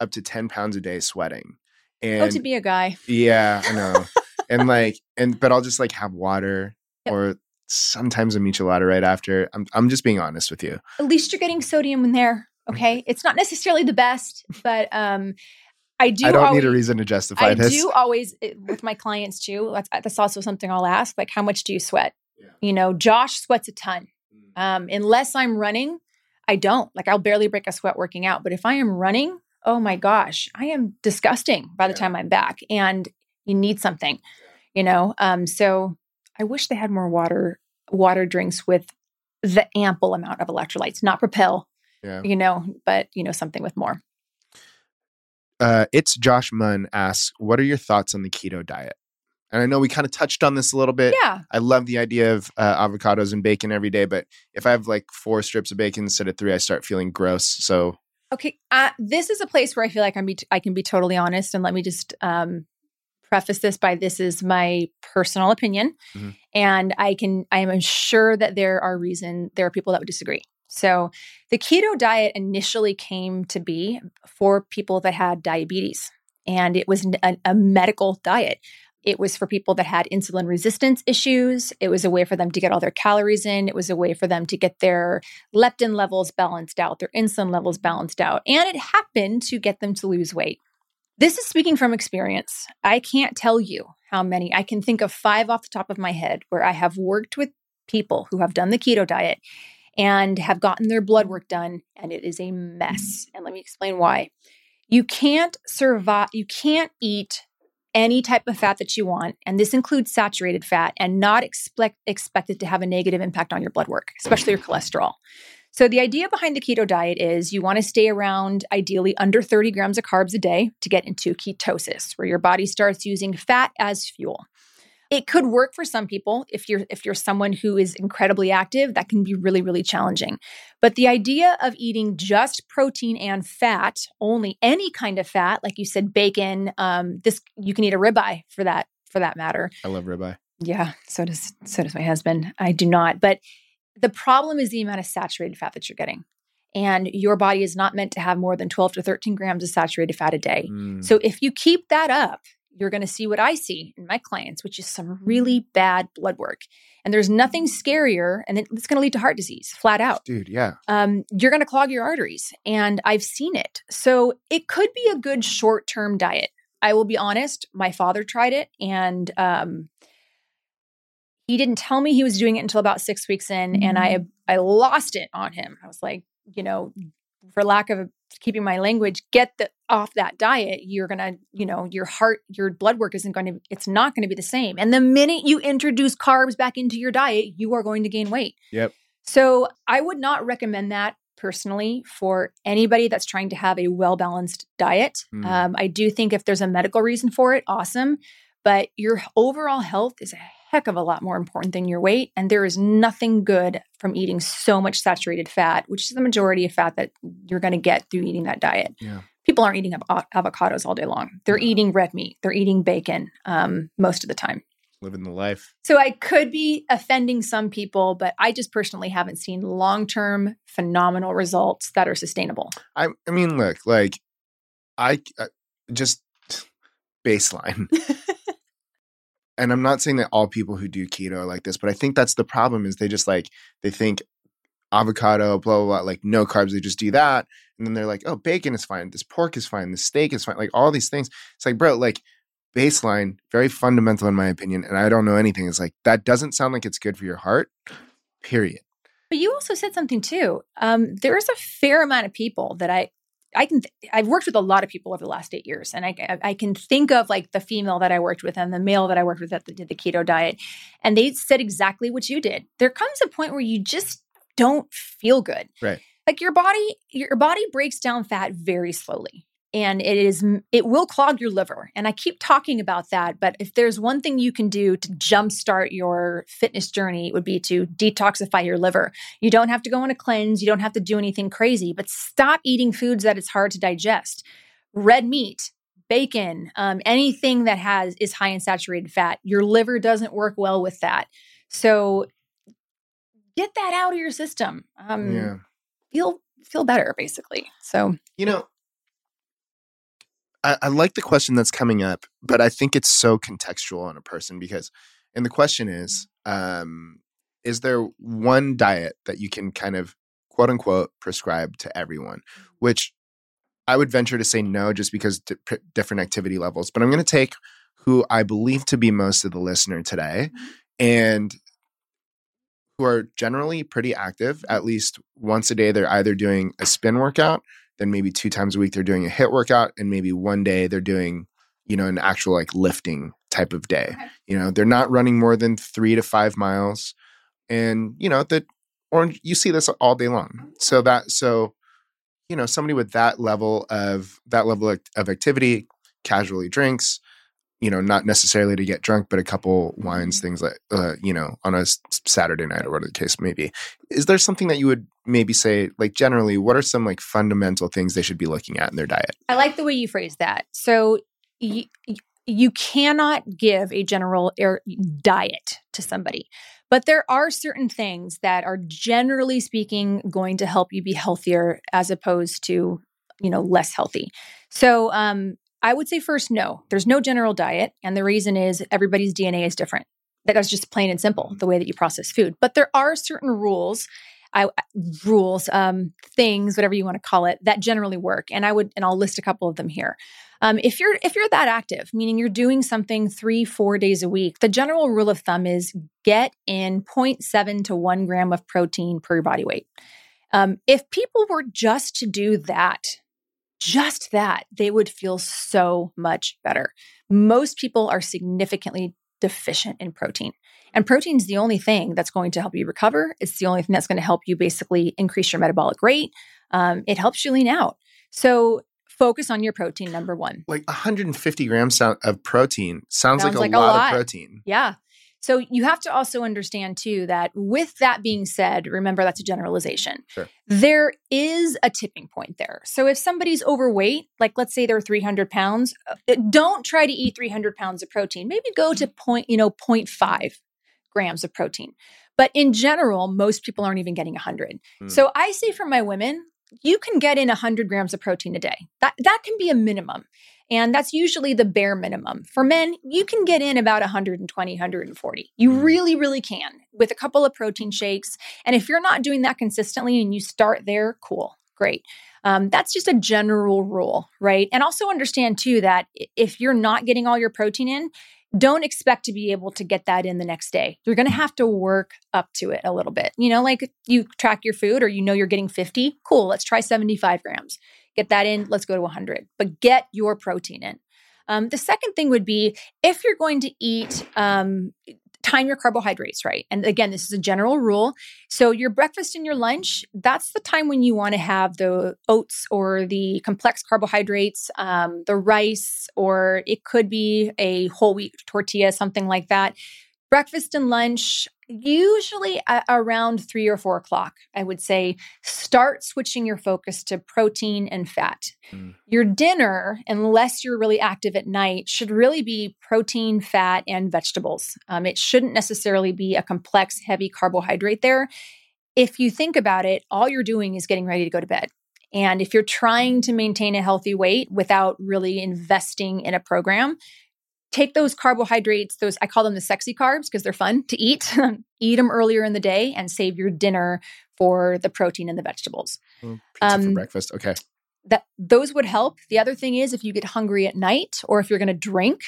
Speaker 3: up to ten pounds a day sweating.
Speaker 4: Oh,
Speaker 3: And
Speaker 4: to be a guy.
Speaker 3: yeah, I know. and like, and, but I'll just like have water
Speaker 4: Yep.
Speaker 3: or sometimes a michelada right after. I'm, I'm just being honest with you.
Speaker 4: At least you're getting sodium in there. Okay. It's not necessarily the best, but um, I do
Speaker 3: I don't
Speaker 4: always,
Speaker 3: need a reason to justify
Speaker 4: I
Speaker 3: this.
Speaker 4: do always, with my clients too, that's, that's also something I'll ask, like, how much do you sweat?
Speaker 3: Yeah.
Speaker 4: You know, Josh sweats a ton. Um, unless I'm running, I don't. Like, I'll barely break a sweat working out. But if I am running, oh my gosh, I am disgusting by the
Speaker 3: Yeah.
Speaker 4: time I'm back. And you need something, you know? Um, so I wish they had more water, water drinks with the ample amount of electrolytes, not Propel,
Speaker 3: Yeah.
Speaker 4: you know, but, you know, something with more.
Speaker 3: Uh, it's Josh Munn asks, what are your thoughts on the keto diet? And I know we kind of touched on this a little bit.
Speaker 4: Yeah.
Speaker 3: I love the idea of uh, avocados and bacon every day, but if I have like four strips of bacon instead of three, I start feeling gross. So
Speaker 4: Okay. Uh, this is a place where I feel like I'm be t- I can be totally honest. And let me just um, preface this by this is my personal opinion.
Speaker 3: Mhm.
Speaker 4: And I can, I am sure that there are reason, there are people that would disagree. So the keto diet initially came to be for people that had diabetes, and it was a, a medical diet. It was for people that had insulin resistance issues. It was a way for them to get all their calories in. It was a way for them to get their leptin levels balanced out, their insulin levels balanced out. And it happened to get them to lose weight. This is speaking from experience. I can't tell you how many. I can think of five off the top of my head where I have worked with people who have done the keto diet and have gotten their blood work done, and it is a mess. And let me explain why. You can't survive, you can't eat any type of fat that you want, and this includes saturated fat, and not expect expect it to have a negative impact on your blood work, especially your cholesterol. So the idea behind the keto diet is you want to stay around ideally under thirty grams of carbs a day to get into ketosis, where your body starts using fat as fuel. It could work for some people. If you're if you're someone who is incredibly active, that can be really, really challenging. But the idea of eating just protein and fat, only any kind of fat, like you said, bacon, um, this you can eat a ribeye for that for that matter.
Speaker 3: I love ribeye.
Speaker 4: Yeah, so does so does my husband. I do not. But the problem is the amount of saturated fat that you're getting. And your body is not meant to have more than twelve to thirteen grams of saturated fat a day.
Speaker 3: Mm.
Speaker 4: So if you keep that up, you're going to see what I see in my clients, which is some really bad blood work. And there's nothing scarier, and it's going to lead to heart disease, flat out.
Speaker 3: Dude, yeah.
Speaker 4: Um, you're going to clog your arteries, and I've seen it. So it could be a good short-term diet. I will be honest, my father tried it, and um, he didn't tell me he was doing it until about six weeks in, mm-hmm. and I I lost it on him. I was like, you know, for lack of keeping my language, get the off that diet, you're going to, you know, your heart, your blood work isn't going to, it's not going to be the same. And the minute you introduce carbs back into your diet, you are going to gain weight.
Speaker 3: Yep.
Speaker 4: So I would not recommend that personally for anybody that's trying to have a well-balanced diet. Mm. Um, I do think if there's a medical reason for it, awesome. But your overall health is a heck of a lot more important than your weight. And there is nothing good from eating so much saturated fat, which is the majority of fat that you're going to get through eating that diet.
Speaker 3: Yeah.
Speaker 4: People aren't eating av- avocados all day long. They're
Speaker 3: no.
Speaker 4: eating red meat. They're eating bacon um, most of the time.
Speaker 3: Living the life.
Speaker 4: So I could be offending some people, but I just personally haven't seen long-term phenomenal results that are sustainable.
Speaker 3: I, I mean, look, like I uh, just baseline. And I'm not saying that all people who do keto are like this, but I think that's the problem is they just like, they think avocado, blah, blah, blah, like no carbs, they just do that. And then they're like, oh, bacon is fine. This pork is fine. This steak is fine. Like all these things. It's like, bro, like baseline, very fundamental in my opinion. And I don't know anything. It's like, that doesn't sound like it's good for your heart, period.
Speaker 4: But you also said something too. Um, there's a fair amount of people that I, I can, th- I've worked with a lot of people over the last eight years, and I, I can think of like the female that I worked with and the male that I worked with that did the keto diet. And they said exactly what you did. There comes a point where you just don't feel good.
Speaker 3: Right.
Speaker 4: Like your body, your body breaks down fat very slowly, and it is, it will clog your liver. And I keep talking about that, but if there's one thing you can do to jumpstart your fitness journey, it would be to detoxify your liver. You don't have to go on a cleanse. You don't have to do anything crazy, but stop eating foods that it's hard to digest. Red meat, bacon, um, anything that has is high in saturated fat. Your liver doesn't work well with that. So get that out of your system. Um,
Speaker 3: yeah.
Speaker 4: Feel feel better, basically. So
Speaker 3: you know. I, I like the question that's coming up, but I think it's so contextual on a person because, and the question is, um, is there one diet that you can kind of quote unquote prescribe to everyone? Which I would venture to say no, just because di- p- different activity levels. But I'm going to take who I believe to be most of the listener today, and who are generally pretty active. At least once a day, they're either doing a spin workout, then maybe two times a week they're doing a HIIT workout, and maybe one day they're doing, you know, an actual like lifting type of day.
Speaker 4: Okay.
Speaker 3: You know, they're not running more than three to five miles, and you know that, or you see this all day long. So that, so you know, somebody with that level of that level of, of activity casually drinks. You know, not necessarily to get drunk, but a couple wines, things like, uh, you know, on a s- Saturday night or whatever the case may be. Is there something that you would maybe say, like generally, what are some like fundamental things they should be looking at in their diet?
Speaker 4: I like the way you phrase that. So y- y- you cannot give a general air diet to somebody, but there are certain things that are generally speaking going to help you be healthier as opposed to, you know, less healthy. So, um, I would say first, no, there's no general diet. And the reason is everybody's D N A is different. That's just plain and simple, the way that you process food. But there are certain rules, I, rules, um, things, whatever you want to call it, that generally work. And I would, and I'll list a couple of them here. Um, if you're, if you're that active, meaning you're doing something three, four days a week, the general rule of thumb is get in zero point seven to one gram of protein per your body weight. Um, if people were just to do that, just that, they would feel so much better. Most people are significantly deficient in protein. And protein is the only thing that's going to help you recover. It's the only thing that's going to help you basically increase your metabolic rate. Um, it helps you lean out. So focus on your protein, number one.
Speaker 3: Like one hundred fifty grams of protein sounds,
Speaker 4: Sounds
Speaker 3: like,
Speaker 4: like
Speaker 3: a,
Speaker 4: a
Speaker 3: lot,
Speaker 4: lot.
Speaker 3: of protein.
Speaker 4: Yeah. So you have to also understand too that with that being said, remember that's a generalization.
Speaker 3: Sure.
Speaker 4: There is a tipping point there. So if somebody's overweight, like let's say they're three hundred pounds, uh, don't try to eat three hundred pounds of protein. Maybe go to point, you know, zero point five grams of protein. But in general, most people aren't even getting one hundred.
Speaker 3: Mm.
Speaker 4: So I say for my women, you can get in one hundred grams of protein a day. That that can be a minimum. And that's usually the bare minimum. For men, you can get in about one hundred twenty, one hundred forty. You really, really can with a couple of protein shakes. And if you're not doing that consistently and you start there, cool, great. Um, that's just a general rule, right? And also understand too that if you're not getting all your protein in, don't expect to be able to get that in the next day. You're going to have to work up to it a little bit. You know, like you track your food or you know you're getting fifty, cool, let's try seventy-five grams. Get that in, let's go to one hundred, but get your protein in. Um, the second thing would be if you're going to eat, um, time your carbohydrates right. And again, this is a general rule. So your breakfast and your lunch, that's the time when you want to have the oats or the complex carbohydrates, um, the rice, or it could be a whole wheat tortilla, something like that. Breakfast and lunch, usually at around three or four o'clock, I would say, start switching your focus to protein and fat. Mm. Your dinner, unless you're really active at night, should really be protein, fat, and vegetables. Um, it shouldn't necessarily be a complex, heavy carbohydrate there. If you think about it, all you're doing is getting ready to go to bed. And if you're trying to maintain a healthy weight without really investing in a program, take those carbohydrates, those, I call them the sexy carbs because they're fun to eat, eat them earlier in the day and save your dinner for the protein and the vegetables.
Speaker 3: Mm, pizza um, for breakfast. Okay.
Speaker 4: That those would help. The other thing is if you get hungry at night or if you're going to drink,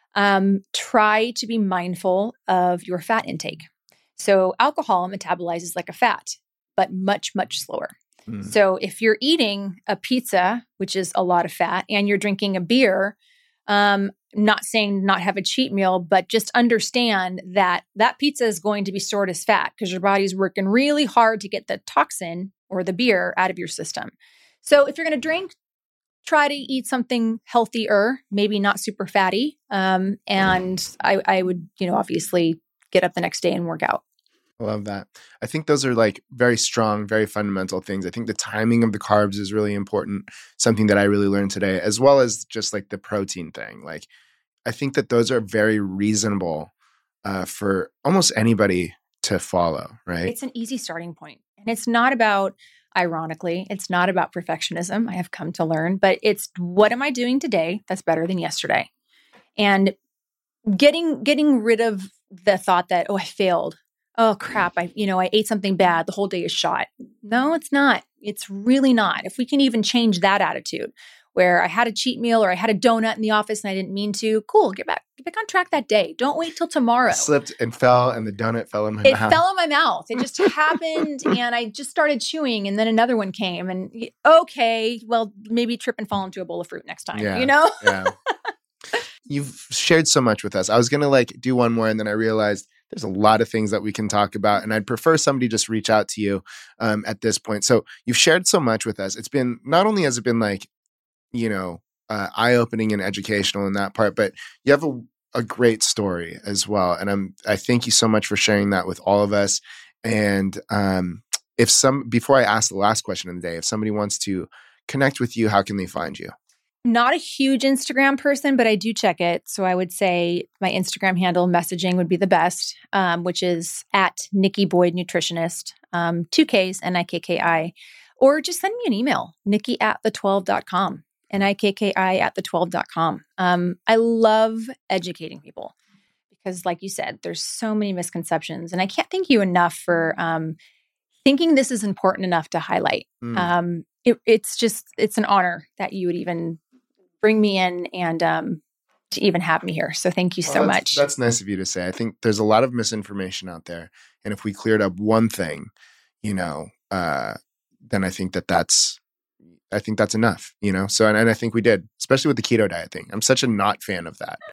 Speaker 4: um, try to be mindful of your fat intake. So alcohol metabolizes like a fat, but much, much slower. Mm. So if you're eating a pizza, which is a lot of fat, and you're drinking a beer, um, not saying not have a cheat meal, but just understand that that pizza is going to be stored as fat because your body's working really hard to get the toxin or the beer out of your system. So if you're going to drink, try to eat something healthier, maybe not super fatty. Um, and I, I would, you know, obviously get up the next day and work out.
Speaker 3: I love that. I think those are like very strong, very fundamental things. I think the timing of the carbs is really important, something that I really learned today, as well as just like the protein thing. Like, I think that those are very reasonable uh, for almost anybody to follow, right?
Speaker 4: It's an easy starting point. And it's not about ironically. It's not about perfectionism, I have come to learn, but it's what am I doing today that's better than yesterday? And getting getting rid of the thought that, oh, I failed. Oh, crap. I, you know, I ate something bad. The whole day is shot. No, it's not. It's really not. If we can even change that attitude where I had a cheat meal or I had a donut in the office and I didn't mean to, cool, get back, get back on track that day. Don't wait till tomorrow.
Speaker 3: I slipped and fell and the donut fell in my
Speaker 4: it
Speaker 3: mouth.
Speaker 4: It fell in my mouth. It just happened and I just started chewing and then another one came and okay, well, maybe trip and fall into a bowl of fruit next time,
Speaker 3: yeah,
Speaker 4: you know?
Speaker 3: Yeah. You've shared so much with us. I was going to like do one more and then I realized there's a lot of things that we can talk about and I'd prefer somebody just reach out to you um, at this point. So you've shared so much with us. It's been, not only has it been like, you know, uh, eye-opening and educational in that part, but you have a, a great story as well. And I'm, I thank you so much for sharing that with all of us. And um, if some, before I ask the last question of the day, if somebody wants to connect with you, how can they find you?
Speaker 4: Not a huge Instagram person, but I do check it. So I would say my Instagram handle messaging would be the best, um, which is at Nikki Boyd Nutritionist, um, two Ks, N I K K I, or just send me an email, Nikki at the twelve dot com, N I K K I at the twelve dot com. Um, I love educating people because like you said, there's so many misconceptions and I can't thank you enough for um, thinking this is important enough to highlight. Mm. Um, it, it's just, it's an honor that you would even bring me in and um, to even have me here. So thank you well, so
Speaker 3: that's,
Speaker 4: much.
Speaker 3: That's nice of you to say. I think there's a lot of misinformation out there. And if we cleared up one thing, you know, uh, then I think that that's, I think that's enough, you know? So, and, and I think we did, especially with the keto diet thing. I'm such a not fan of that.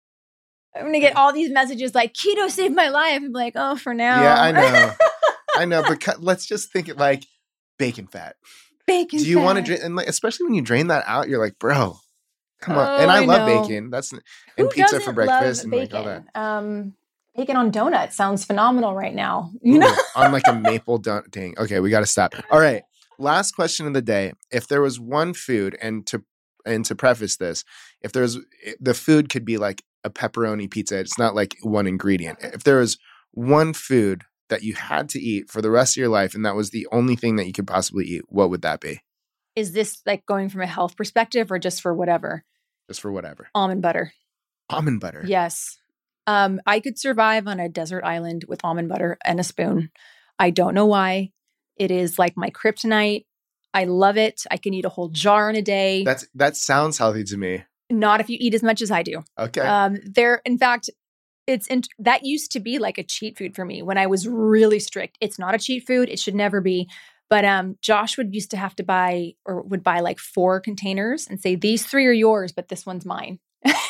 Speaker 4: I'm going to get all these messages like keto saved my life. I'm like, oh, for now.
Speaker 3: Yeah, I know. I know. But let's just think it like bacon fat.
Speaker 4: Bacon
Speaker 3: Do you
Speaker 4: fat.
Speaker 3: want to drink? And like, especially when you drain that out, you're like, bro, come on.
Speaker 4: Oh,
Speaker 3: and I,
Speaker 4: I
Speaker 3: love
Speaker 4: know.
Speaker 3: bacon. That's and
Speaker 4: Who
Speaker 3: pizza for breakfast and
Speaker 4: bacon?
Speaker 3: like all that.
Speaker 4: Um, bacon on donuts sounds phenomenal right now. You know,
Speaker 3: Ooh, on like a maple donut. Dang. Okay, we got to stop. All right. Last question of the day. If there was one food, and to and to preface this, if there's the food could be like a pepperoni pizza. It's not like one ingredient. If there was one food that you had to eat for the rest of your life, and that was the only thing that you could possibly eat, what would that be?
Speaker 4: Is this like going from a health perspective or just for whatever?
Speaker 3: Just for whatever.
Speaker 4: Almond butter.
Speaker 3: Almond butter.
Speaker 4: Yes. Um, I could survive on a desert island with almond butter and a spoon. I don't know why. It is like my kryptonite. I love it. I can eat a whole jar in a day.
Speaker 3: That's that sounds healthy to me.
Speaker 4: Not if you eat as much as I do.
Speaker 3: Okay.
Speaker 4: Um, there, in fact, it's in, that used to be like a cheat food for me when I was really strict. It's not a cheat food. It should never be. But um, Josh would used to have to buy or would buy like four containers and say, these three are yours, but this one's mine.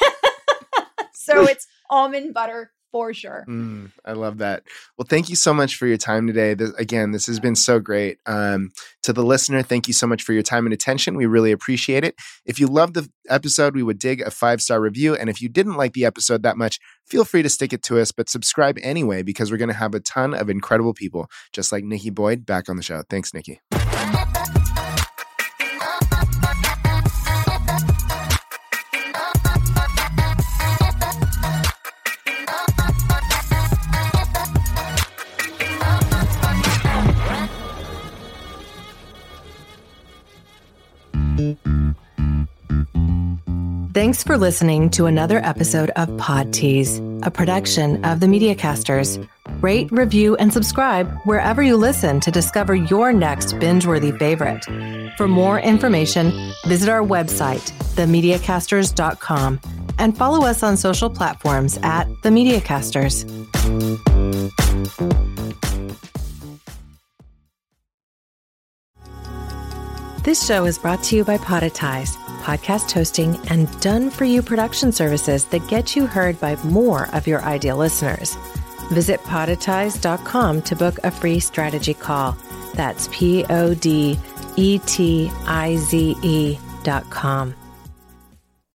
Speaker 4: So it's almond butter for sure.
Speaker 3: Mm, I love that. Well, thank you so much for your time today. This, again, this has been so great. Um, to the listener, thank you so much for your time and attention. We really appreciate it. If you loved the episode, we would dig a five-star review. And if you didn't like the episode that much, feel free to stick it to us, but subscribe anyway, because we're going to have a ton of incredible people, just like Nikki Boyd, back on the show. Thanks, Nikki.
Speaker 1: Thanks for listening to another episode of Pod Tease, a production of the Mediacasters. Rate, review, and subscribe wherever you listen to discover your next binge-worthy favorite. For more information, visit our website, the mediacasters dot com, and follow us on social platforms at The Mediacasters. This show is brought to you by Podetize, podcast hosting and done-for-you production services that get you heard by more of your ideal listeners. Visit podetize dot com to book a free strategy call. That's P O D E T I Z E dot com.